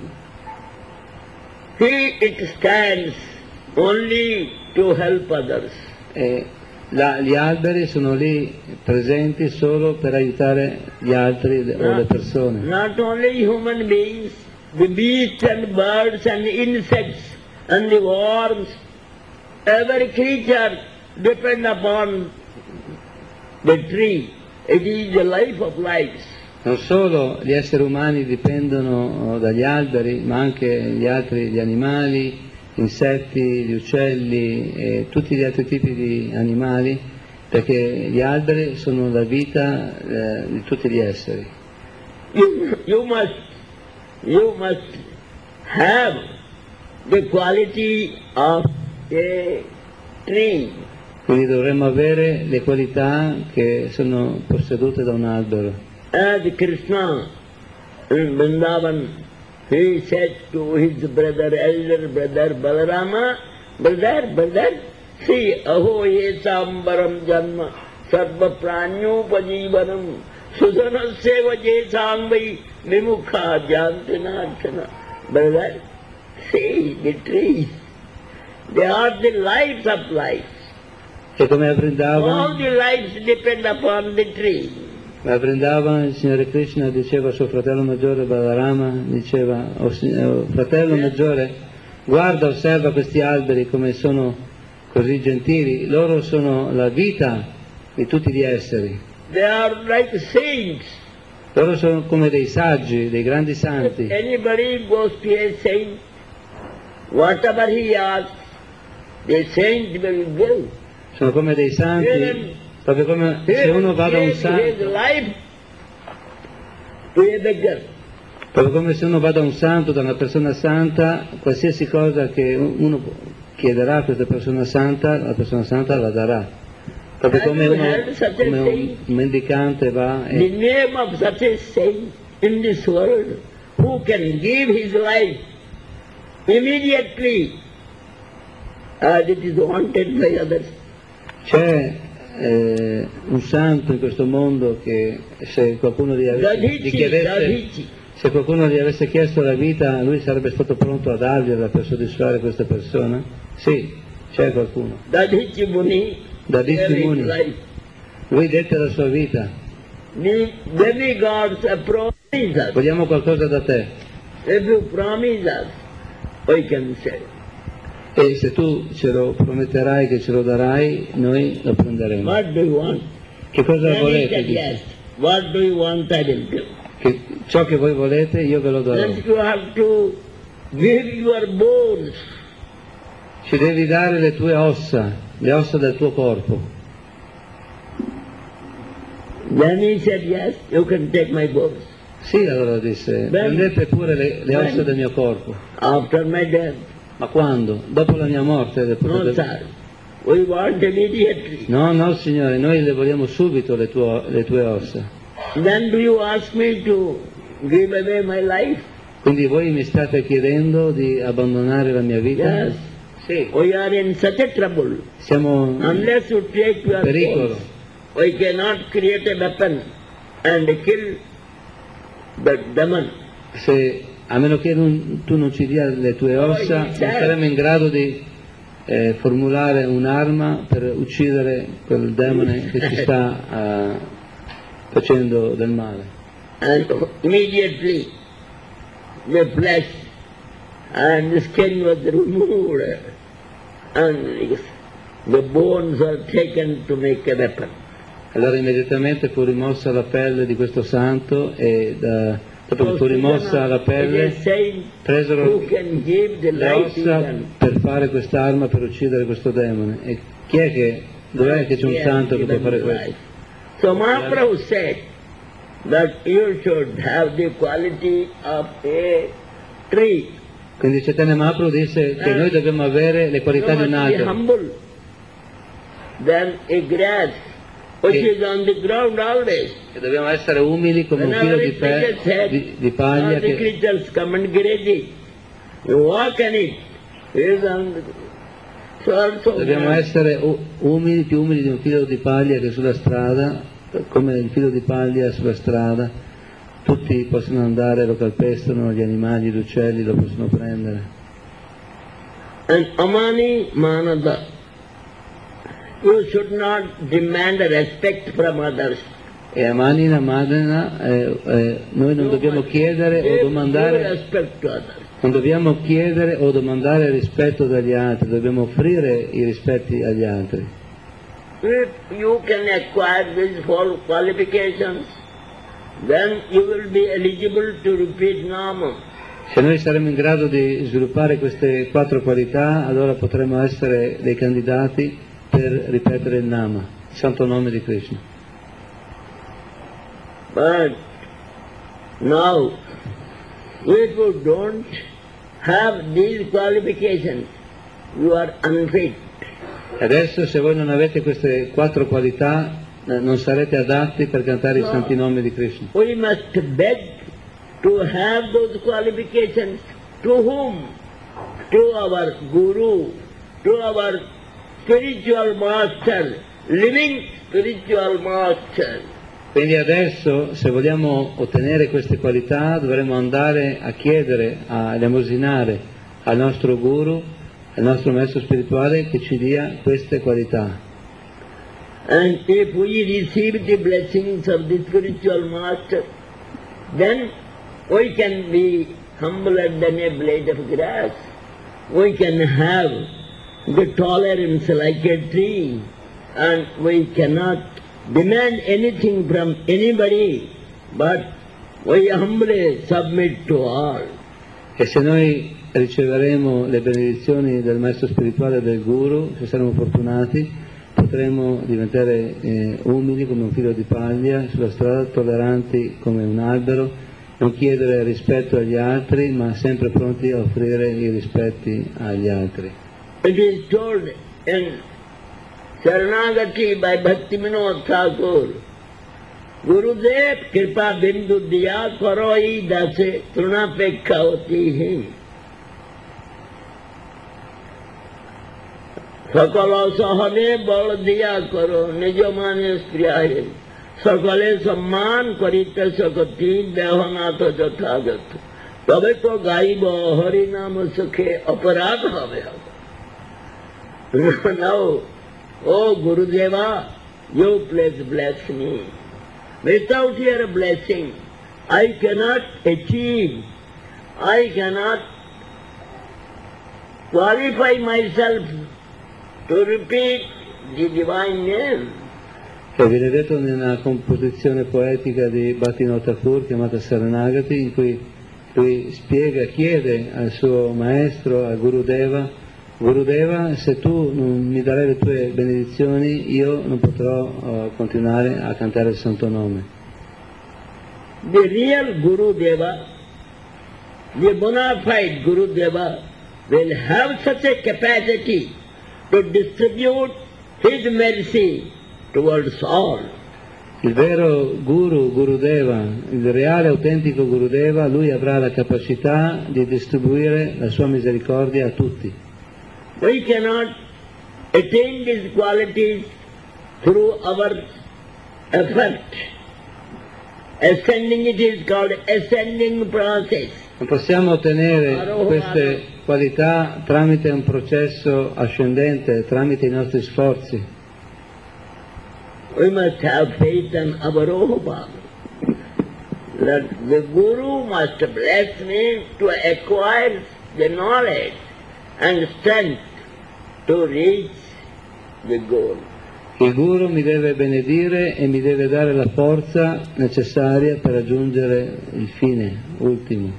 he it stands only to help others. E la- gli alberi sono lì presenti solo per aiutare gli altri le- o le persone. Not only human beings, the beasts and birds and insects and the worms, every creature depend upon the tree. It is the life of life. Non solo gli esseri umani dipendono dagli alberi, ma anche gli altri, gli animali, gli insetti, gli uccelli e tutti gli altri tipi di animali, perché gli alberi sono la vita eh, di tutti gli esseri. You, you must, you must have the quality of a tree. Quindi dovremmo avere le qualità che sono possedute da un albero. As Krishna in Vrindavan, he said to his brother, elder brother Balarama, brother, brother, see, aho yesambaram janma, sarva pranyupajivanam, sudanaseva jesangvai vimukha jantinachana. Brother, see the trees, they are the lights of life. E come a Vrindavan, All the lights depend upon the tree. a Vrindavan il Signore Krishna diceva a suo fratello maggiore Balarama, diceva, oh, oh, fratello maggiore, guarda, osserva questi alberi come sono così gentili, loro sono la vita di tutti gli esseri, They are like saints. loro sono come dei saggi, dei grandi If santi. anybody goes to a saint, whatever he asks, the saint will give. Sono come dei santi, proprio come He se uno will va da un give his santo, life to a beggar. proprio come se uno va da un santo, da una persona santa, qualsiasi cosa che uno chiederà a questa persona santa, la persona santa la darà. Proprio come, uno, come un mendicante va The e name of such a saint in this world who can give his life immediately as it is wanted by others. c'è eh, un santo in questo mondo che se qualcuno gli, avesse, gli Dadici, chiedesse, Dadici. se qualcuno gli avesse chiesto la vita, lui sarebbe stato pronto a dargliela per soddisfare questa persona? Sì, c'è qualcuno. Dadici Muni Dadici gave his Muni. life. Lui dette la sua vita. The demigods have promised us. Vogliamo qualcosa da te? If you promise us, we can say. E se tu ce lo prometterai che ce lo darai, noi lo prenderemo. What do you want? Che cosa Then he volete? said, dice? yes. What do you want, I will give. Che ciò che voi volete io ve lo darò. Then you have to give your bones. Ci devi dare le tue ossa, le ossa del tuo corpo. Then he said, yes, you can take my bones. Sì, allora disse, prendete pure le, le ossa del mio corpo. After my death. Ma quando? Dopo la mia morte? le No, potete- sir. We want immediately. No, no, Signore, noi le vogliamo subito le tue, le tue ossa. Then do you ask me to give away my life? Quindi voi mi state chiedendo di abbandonare la mia vita? Yes. Sì. We are in such a trouble. Siamo Unless you take your pericolo. bones, we cannot create a weapon and kill the demon. Se, a meno che non- tu non ci dia le tue ossa, non saremo in grado di eh, formulare un'arma per uccidere quel demone che ci sta eh, facendo del male. And immediately the flesh and the skin was removed and the bones are taken to make a weapon. Allora immediatamente fu rimossa la pelle di questo santo e da, dopo che fu rimossa la pelle presero Who can give the le life ossa even? per fare quest'arma per uccidere questo demone. E chi è che, dov'è che c'è un He has santo che può given fare the questo? life. So Mahaprabhu said that you should have the quality of a tree. Quindi Chaitanya Mahaprabhu disse che noi dobbiamo avere le qualità You di un must be albero, humble. Then a grass which Sì. is on the ground always. che dobbiamo essere umili come un Whenever filo di, it pe- reaches head, di, di all paglia the che, creatures come and graze it. You walk on it. It is on the... So also dobbiamo essere u- umili, più umili di un filo di paglia che sulla strada, come il filo di paglia sulla strada, tutti possono andare, lo calpestano, gli animali, gli uccelli lo possono prendere. And amani manada. You should not demand respect from others. E a manina madena eh, eh, noi non dobbiamo chiedere o Give domandare, respect to others. non dobbiamo chiedere o domandare rispetto dagli altri, dobbiamo offrire i rispetti agli altri. If you can acquire these four qualifications, then you will be eligible to repeat Nama. Se noi saremo in grado di sviluppare queste quattro qualità, allora potremo essere dei candidati per ripetere il Nama, il santo nome di Krishna. But Now, if you don't have these qualifications, you are unfit. Adesso se voi non avete queste quattro qualità eh, non sarete adatti per cantare i No. santi nomi di Krishna. We must beg to have those qualifications. To whom? To our Guru, to our spiritual master, living spiritual master. Quindi adesso se vogliamo ottenere queste qualità dovremo andare a chiedere, a elemosinare al nostro Guru, al nostro maestro spirituale che ci dia queste qualità. And if we receive the blessings of the spiritual master, then we can be humbler than a blade of grass. We can have the tolerance like a tree, and we cannot demand anything from anybody, but we humbly submit to all. E se noi riceveremo le benedizioni del maestro spirituale e del Guru, se saremo fortunati, potremo diventare eh, umili come un filo di paglia sulla strada, tolleranti come un albero, non chiedere rispetto agli altri, ma sempre pronti a offrire i rispetti agli altri. It is told in Sharanagati by Bhaktivinoda Thakur, Gurudev kripa bindu diya karoi dase trunapekha hoti hi. Sakala sahane bal diya karo nijamane spriyahe. Sakale samman karite sakati dehanatha jathagat. Tabe to gaiba harinam sukhe aparad habe. Now, oh Gurudeva, you please bless me. Without your blessing, I cannot achieve, I cannot qualify myself to repeat the divine name. E viene detto nella composizione poetica di Bhaktivinoda Thakur chiamata Saranagati, in cui lui spiega, chiede al suo maestro, al Gurudeva, Gurudeva, se tu non mi darai le tue benedizioni, io non potrò uh, continuare a cantare il santo nome. The real Gurudeva, the bona fide Gurudeva, will have such a capacity to distribute his mercy towards all. Il vero Guru, Gurudeva, il reale autentico Gurudeva, lui avrà la capacità di distribuire la sua misericordia a tutti. We cannot attain these qualities through our effort. Ascending, it is called ascending process. Non possiamo ottenere queste qualità tramite un processo ascendente, tramite i nostri sforzi. We must have faith in Avaroha. That the Guru must bless me to acquire the knowledge and strength to reach the goal. Il Guru mi deve benedire e mi deve dare la forza necessaria per raggiungere il fine ultimo.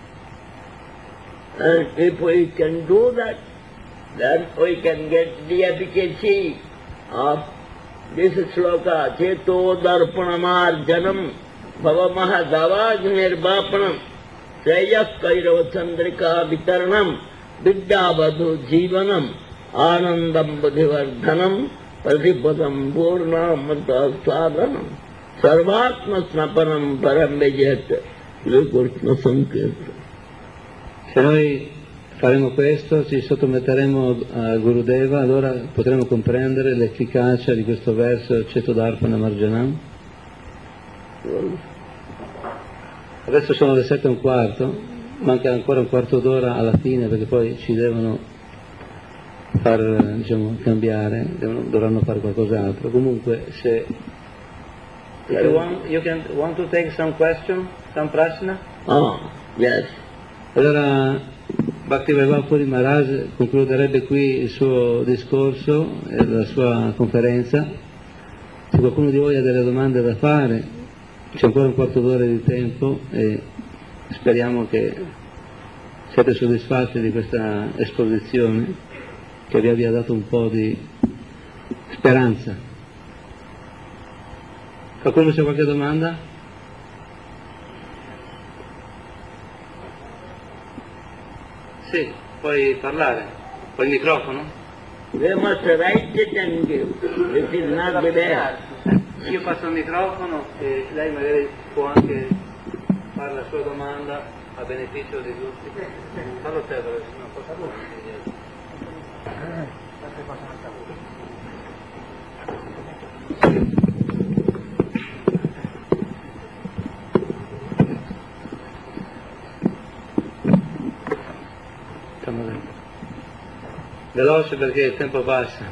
And if we can do that, then we can get the efficacy of this sloka, Cheto Darpanamar Janam Bhavamaha Davaj Nirvapanam Sreyak Kairav Chandrika Vitaranam Vidyavadhu Jivanam Anandam Buddhivardhanam Prasipadam Purna Manta Sadhanam Sarvatma Snapanam Param Vijayat Krishna Sankirtan. Se noi faremo questo, ci sottometteremo a Gurudeva, allora potremo comprendere l'efficacia di questo verso Ceto Darpana Marjanam. Adesso sono le sette e un quarto, manca ancora un quarto d'ora alla fine perché poi ci devono far, diciamo, cambiare, devono, dovranno fare qualcos'altro. Comunque se you want, you can want to take some question, some prashna? Ah, yes. Allora Bhaktivedanta Puri Maharaj concluderebbe qui il suo discorso e la sua conferenza. Se qualcuno di voi ha delle domande da fare, c'è ancora un quarto d'ora di tempo e speriamo che siate soddisfatti di questa esposizione che vi abbia dato un po' di speranza. Qualcuno c'è qualche domanda? Sì, puoi parlare. Puoi il microfono? We must write it and give. This is not the best. Io passo il microfono e lei magari può anche fare la sua domanda a beneficio di tutti. Fallo te, perché non posso dire. Veloce perché il tempo passa.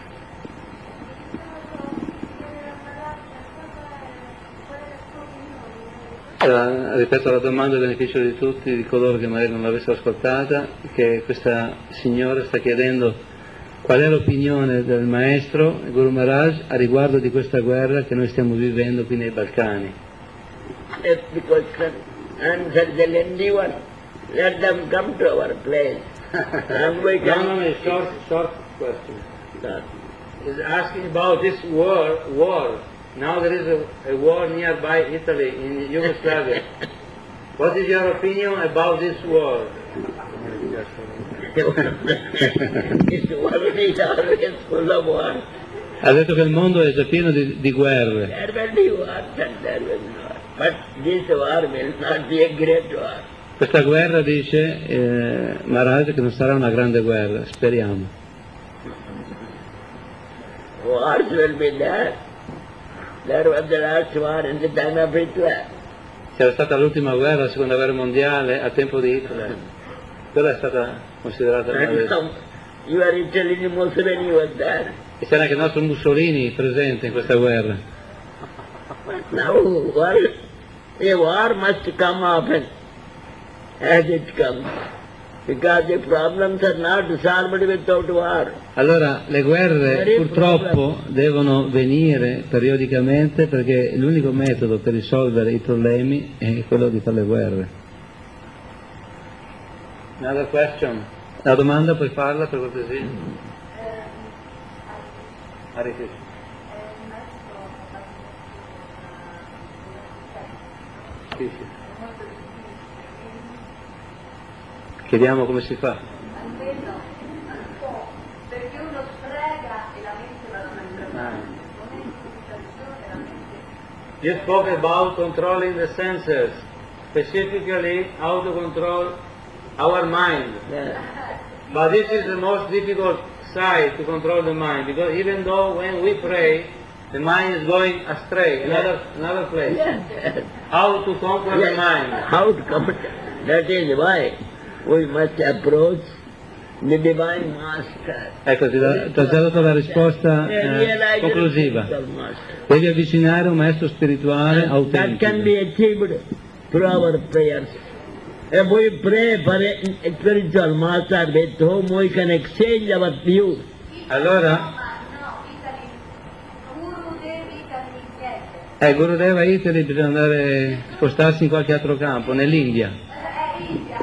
Allora, ripeto la domanda a beneficio di tutti, di coloro che magari non l'avessero ascoltata, che questa signora sta chiedendo qual è l'opinione del maestro Guru Maharaj a riguardo di questa guerra che noi stiamo vivendo qui nei Balcani. If the question answer the lengthy one, let them come to our place. And we can... No, no, a short, short question. Sir. Is asking about this war, war. Now there is a, a war nearby Italy, in Yugoslavia. What is your opinion about this war? This world is always full of war. Ha detto che il mondo è già pieno di, di guerre. There will be war and there will be war. But this war will not be a great war. Questa guerra, dice eh, Maharaj, che non sarà una grande guerra, speriamo. Wars will be there. There was the last war in the time of Hitler. C'era stata l'ultima guerra, la seconda guerra mondiale, a tempo di Hitler. Quella è stata considerata una And delle... now you are Italy, Mussolini was there. E c'era anche il nostro Mussolini presente in questa guerra. But now war, a war must come often as it comes. Because the problems are not solved without war. Allora le guerre purtroppo devono venire periodicamente perché l'unico metodo per risolvere i problemi è quello di fare le guerre. Another question. La domanda puoi farla per cortesia? Hare Krishna. Sì, sì. Chiediamo come si fa. Almeno un po', perché uno sfrega e la mente va da un'altra. You spoke about controlling the senses, specifically how to control our mind. Yeah. But this is the most difficult side to control the mind, because even though when we pray, the mind is going astray, another, another place. Yes. How to conquer the Yes. mind? How to come? That is why we must approach the Divine Master. Ecco, ti ho già dato la risposta eh, conclusiva. Devi avvicinare un maestro spirituale That can autentico. be achieved through our prayers. If we pray for a, a spiritual master with whom we can exchange our views, Allora, No, Italy, Guru Devi Italy niente. eh, Gurudeva Italy bisogna andare, spostarsi in qualche altro campo, nell'India. È India.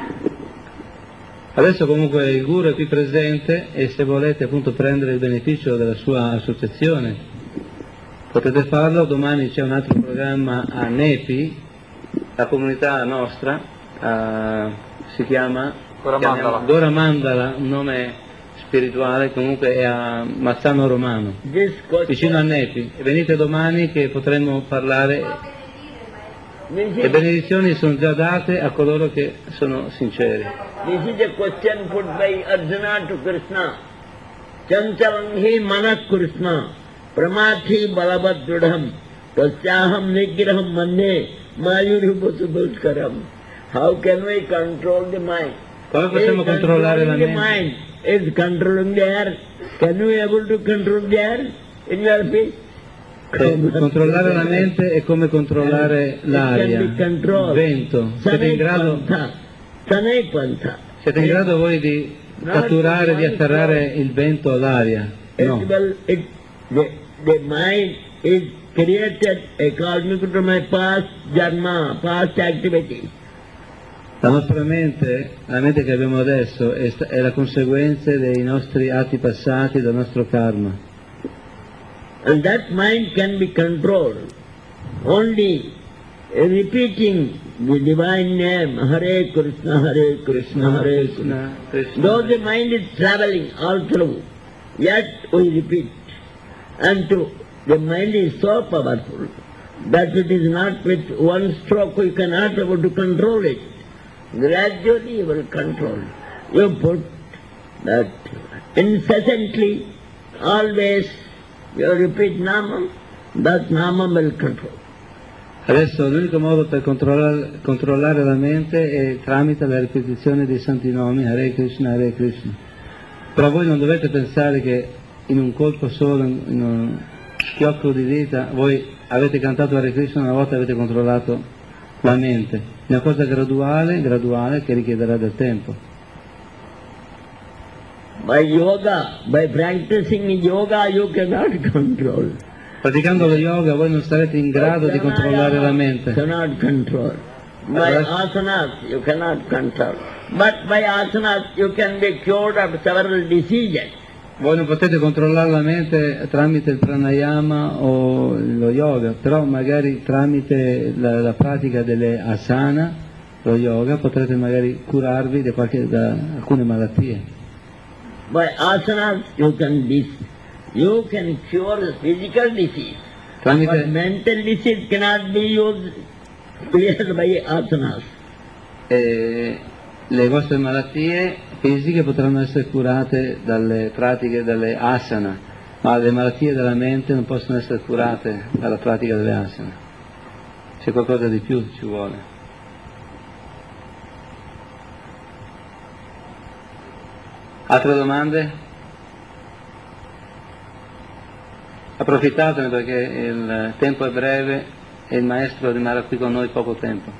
Adesso comunque il Guru è qui presente e se volete appunto prendere il beneficio della sua associazione potete farlo. Domani c'è un altro programma a Nepi, la comunità nostra, eh, si chiama Goramandala. Goramandala, un nome spirituale, comunque è a Mazzano Romano, this vicino a question, Nepi. E venite domani che potremo parlare. Può benedire, maestro. Le benedizioni sono già date a coloro che sono sinceri. this is a question put by Arjuna to Krishna. Chanchalanhi manak Krishna, pramathi balabadrudham, tasyaham nigraham manne, mayurubasubhaskaram. How can we control the mind? Come possiamo Is controllare la controlling the mente? mind is controlling the air. Can we able to control the air in your face? Eh, controllare la mente è come controllare l'aria, il vento. Siete in grado, Sanai Pantha. siete in grado voi di catturare, di atterrare il vento all'aria? No. Well, it, the, the mind is created according to my past dharma, past activity. La nostra mente, la mente che abbiamo adesso, è, sta- è la conseguenza dei nostri atti passati, del nostro karma. And that mind can be controlled only repeating the divine name, Hare Krishna, Hare Krishna, Hare Krishna. Krishna. Though the mind is traveling all through, yet we repeat. And to, the mind is so powerful that it is not with one stroke you cannot able to control it. Gradually you will control. You put that incessantly, always, you repeat Namam, that Namam will control. Adesso l'unico modo per controllare, controllare la mente è tramite la ripetizione dei santi nomi, Hare Krishna, Hare Krishna. Però voi non dovete pensare che in un colpo solo, in uno schiocco di dita, voi avete cantato Hare Krishna una volta e avete controllato la mente. È una cosa graduale, graduale che richiederà del tempo. By yoga, by practicing yoga, you cannot control. Praticando lo yoga voi non sarete in grado di controllare la mente. Cannot control. By asanas, you cannot control. But by asanas, you can be cured of several diseases. Voi non potete controllare la mente tramite il pranayama o lo yoga, però magari tramite la, la pratica delle asana, lo yoga, potrete magari curarvi da, qualche, da alcune malattie. By asanas you can dis you can cure physical disease. Tramite, but mental disease cannot be used cleared by asanas. eh, le vostre malattie fisiche potranno essere curate dalle pratiche delle asana, ma le malattie della mente non possono essere curate dalla pratica delle asana. C'è qualcosa di più che ci vuole. Altre domande? Approfittatene perché il tempo è breve e il maestro rimarrà qui con noi poco tempo.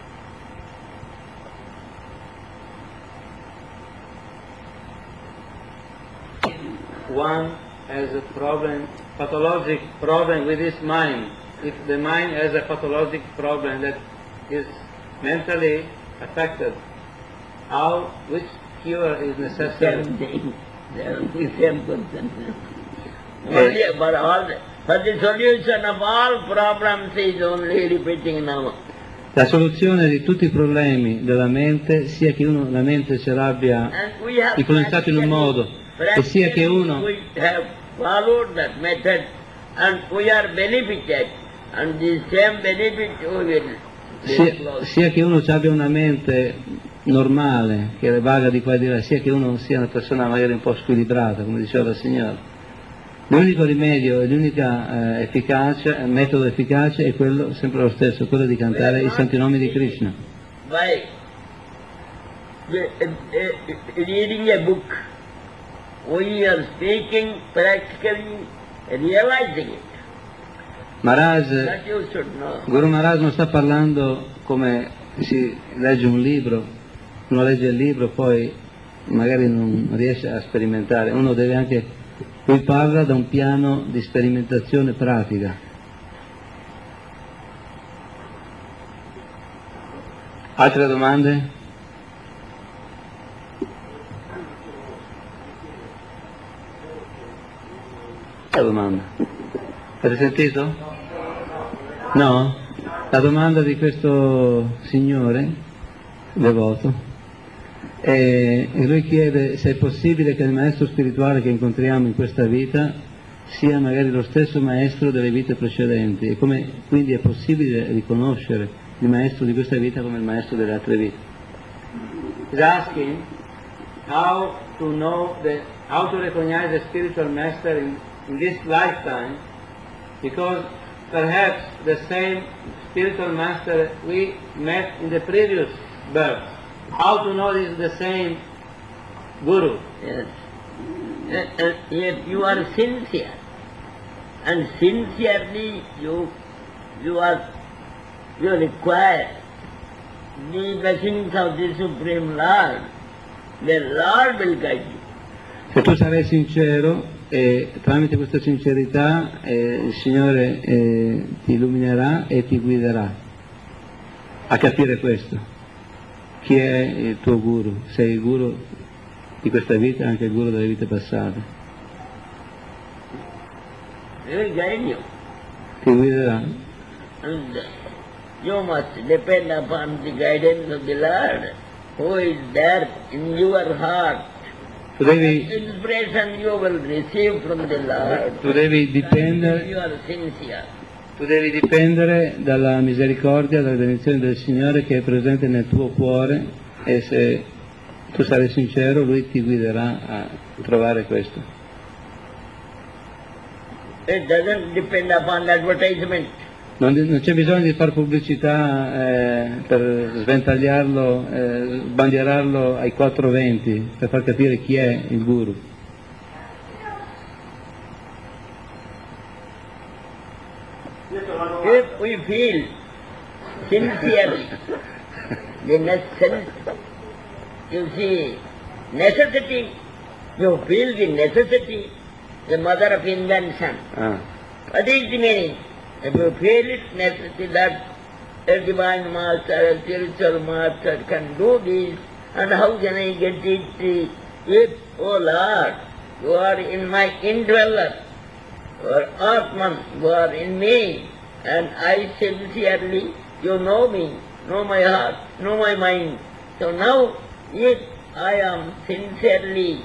One has a problem, pathologic problem with his mind. If the mind has a pathologic problem that is mentally affected, how, which cure is necessary? Same thing. The same person. Only for all the, for the solution of all problems is only repeating Nama. La soluzione di tutti i problemi della mente, sia che uno la mente ce l'abbia influenzato in un modo, e sia che uno we have followed that method and we are benefited, and the same benefit we will sia, sia che uno abbia una mente normale, che vaga di qua e di là, sia che uno sia una persona magari un po' squilibrata, come diceva la signora. L'unico rimedio e l'unica eh, efficacia, metodo efficace è quello, sempre lo stesso, quello di cantare i santi nomi di Krishna. By the, uh, uh, reading a book, we are speaking practically, realizing it. Maharaj, That you should know. Guru Maharaj non sta parlando come si legge un libro, uno legge il libro poi magari non riesce a sperimentare, uno deve anche, lui parla da un piano di sperimentazione pratica. Altre domande? La domanda. Avete sentito? No? La domanda di questo signore, devoto, e lui chiede se è possibile che il maestro spirituale che incontriamo in questa vita sia magari lo stesso maestro delle vite precedenti, e come quindi è possibile riconoscere il maestro di questa vita come il maestro delle altre vite. He's asking how to know the, how to recognize the spiritual master in, in this lifetime, because perhaps the same spiritual master we met in the previous birth. How to know this is the same Guru? Yes. Uh, uh, if you are sincere, and sincerely you you are you require the blessings of the Supreme Lord, the Lord will guide you. Se tu sarai sincero e tramite questa sincerità eh, il Signore eh, ti illuminerà e ti guiderà a capire questo. Chi è il tuo guru? Sei il guru di questa vita e anche il guru delle vite passate. He will guide you. Ti guiderà. And You must depend upon the guidance of the Lord, who is there in your heart. Tu devi, Inspiration you will receive from the Lord. tu devi dipendere, You are sincere. tu devi dipendere dalla misericordia, dalla benedizione del Signore che è presente nel tuo cuore, e se tu sarai sincero Lui ti guiderà a trovare questo. It doesn't depend upon advertisement. Non, non c'è bisogno di fare pubblicità eh, per sventagliarlo, eh, sbandierarlo ai quattro venti, per far capire chi è il guru. If we feel sincerely the necessity, you see, necessity, you feel the necessity, the mother of invention. Ah. What is the meaning? If you feel it necessity that a divine master, a spiritual master can do this, and how can I get it? If, oh Lord, you are in my indweller, you are Atman, you are in me, and I sincerely, you know me, know my heart, know my mind. So now, if I am sincerely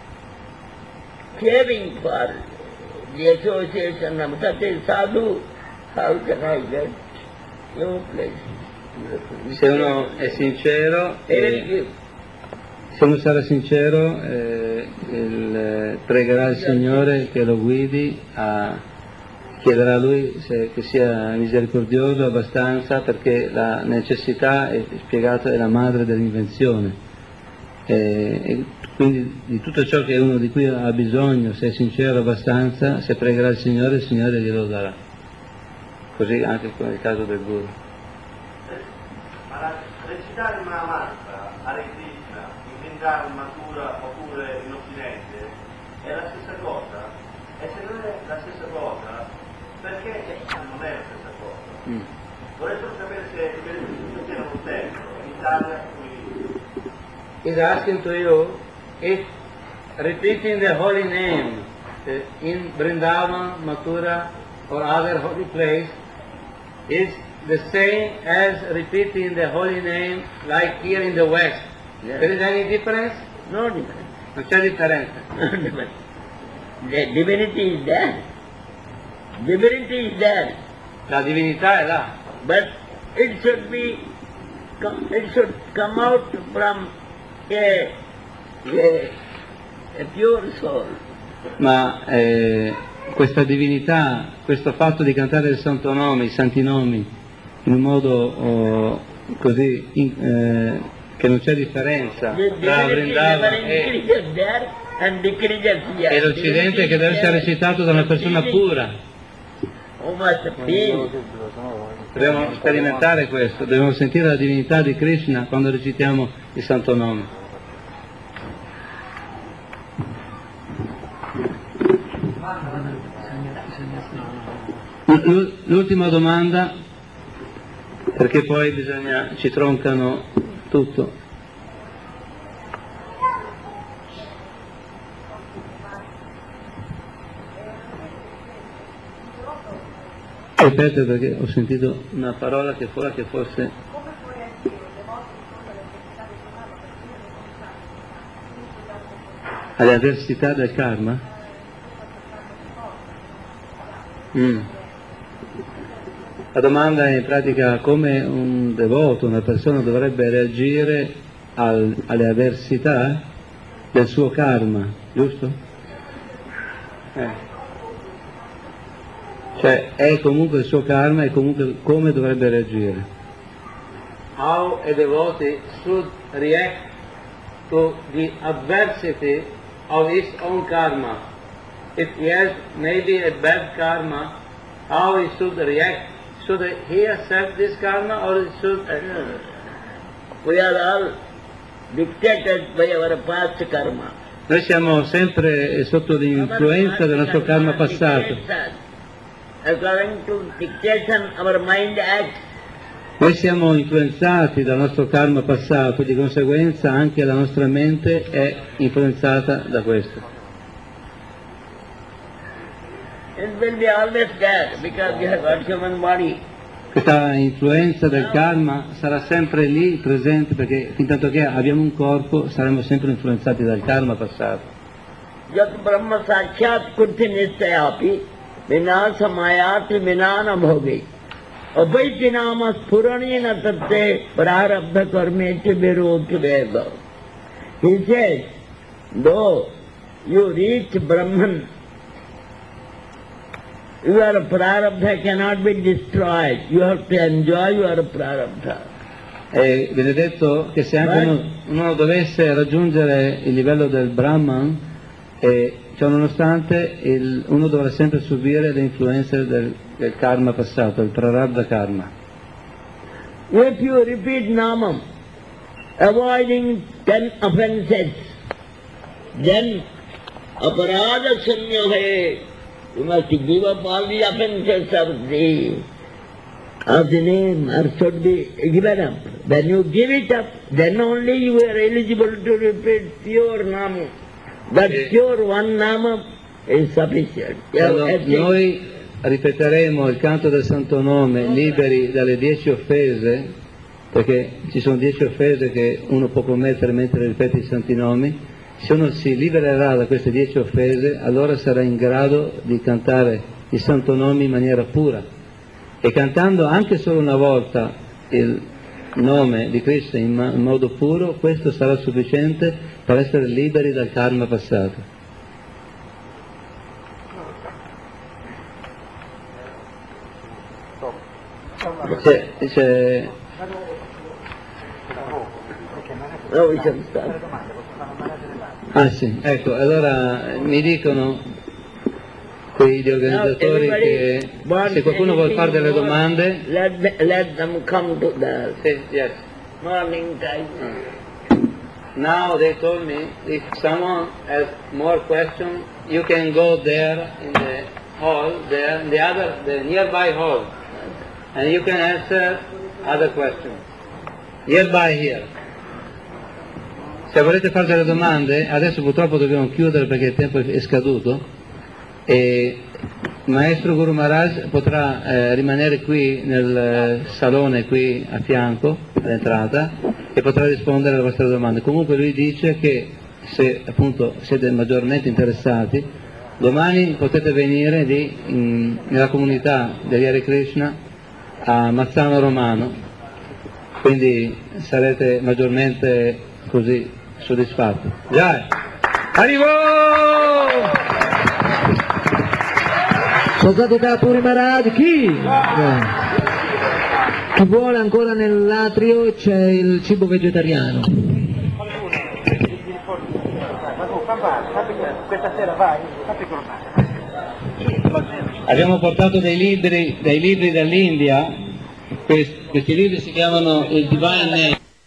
caring for the association of such a sadhu, how can I get no place? Se uno è sincero, e, se uno sarà sincero, eh, il, eh, pregherà il Signore che lo guidi, a, chiederà a Lui se, che sia misericordioso abbastanza, perché la necessità è spiegata è la madre dell'invenzione. E, e quindi di tutto ciò che uno di cui ha bisogno, se è sincero abbastanza, se pregherà il Signore, il Signore glielo darà. Così anche nel caso del guru. Ma la, recitare una mantra, Hare Krishna, in Bengal, Mathura oppure in Occidente, è la stessa cosa? E se non è la stessa cosa, perché non è la stessa cosa? Mm. Vorrei solo sapere se i benefici siano lo stesso, in Italia come lì. He's asking to you if repeating the holy name uh, in Vrindavan, Mathura or other holy place is the same as repeating the holy name like here in the West. Yes. There is any difference? No difference. Non c'è differenza. No difference. The divinity is there. Divinity is there. La divinità è là, But it should be, it should come out from a, a, a pure soul. ma eh, questa divinità, questo fatto di cantare il santo nome, i santi nomi, in un modo oh, così in, eh, che non c'è differenza The tra divinity never Vrindavan e, increases there and decreases here. e l'Occidente, che deve essere recitato da una persona pura. Who must feel. Dobbiamo sperimentare questo, dobbiamo sentire la divinità di Krishna quando recitiamo il santo nome. L- L'ultima domanda, perché poi bisogna, ci troncano tutto. Ripete, perché ho sentito una parola che fuori che forse... Come puoi agire le volte sono le necessità del karma per finire con alle avversità del karma? Mm. La domanda è in pratica come un devoto, una persona dovrebbe reagire al, alle avversità del suo karma, giusto? Eh. Cioè è comunque il suo karma e comunque come dovrebbe reagire. How a devotee should react to the adversity of his own karma. If he has maybe a bad karma, how he should react? Should he accept this karma or should... We are all dictated by our past karma. Noi siamo sempre sotto l'influenza del nostro karma passato. According to dictation, our mind acts. Noi siamo influenzati dal nostro karma passato, di conseguenza anche la nostra mente è influenzata da questo. It will be always there because we have got human body. questa influenza del karma sarà sempre lì presente, perché fin tanto che abbiamo un corpo saremo sempre influenzati dal karma passato. Yat Brahma Sakshat Kurti Nityapi Vinasa Mayati Vinana Bhogi Abhaitinama Spuranina Tate Prarabdha Karmeti Viroti Veda. He says, though you reach Brahman, your prarabdha cannot be destroyed. You have to enjoy your prarabdha. E viene detto che se anche uno, uno dovesse raggiungere il livello del Brahman, e ciò nonostante il, uno dovrà sempre subire le influenze del, del karma passato, il prarabdha karma. If you repeat Namam, avoiding ten offences, then aparada sunya hai. You must give up all the offences of the, of the name, or should be given up. When you give it up, then only you are eligible to repeat pure Nama. That pure one Nama is sufficient. Quando noi ripeteremo il canto del Santo Nome liberi dalle dieci offese, perché ci sono dieci offese che uno può commettere mentre ripete i Santi Nomi, se uno si libererà da queste dieci offese, allora sarà in grado di cantare il Santo Nome in maniera pura. E cantando anche solo una volta il nome di Krishna in, ma- in modo puro, questo sarà sufficiente per essere liberi dal karma passato. C'è, c'è... No, we can start. Ah sì, ecco, allora mi dicono quegli organizzatori che se qualcuno vuole fare delle domande... Let, the, let them come to the Sì, yes. morning time. Now they told me if someone has more questions, you can go there in the hall, there in the other, the nearby hall, and you can answer other questions. Nearby here. Se volete fare delle domande, adesso purtroppo dobbiamo chiudere perché il tempo è scaduto, e il maestro Guru Maharaj potrà eh, rimanere qui nel salone qui a fianco all'entrata e potrà rispondere alle vostre domande. Comunque lui dice che se appunto siete maggiormente interessati, domani potete venire lì in, nella comunità degli Hare Krishna a Mazzano Romano, quindi sarete maggiormente così soddisfatti. Jai! Arrivo! Sosatita Puri Maharaj chi? Chi vuole ancora nell'atrio c'è il cibo vegetariano. Questa sera vai, Abbiamo portato dei libri, dei libri dall'India, questi, questi libri si chiamano il Divine Name.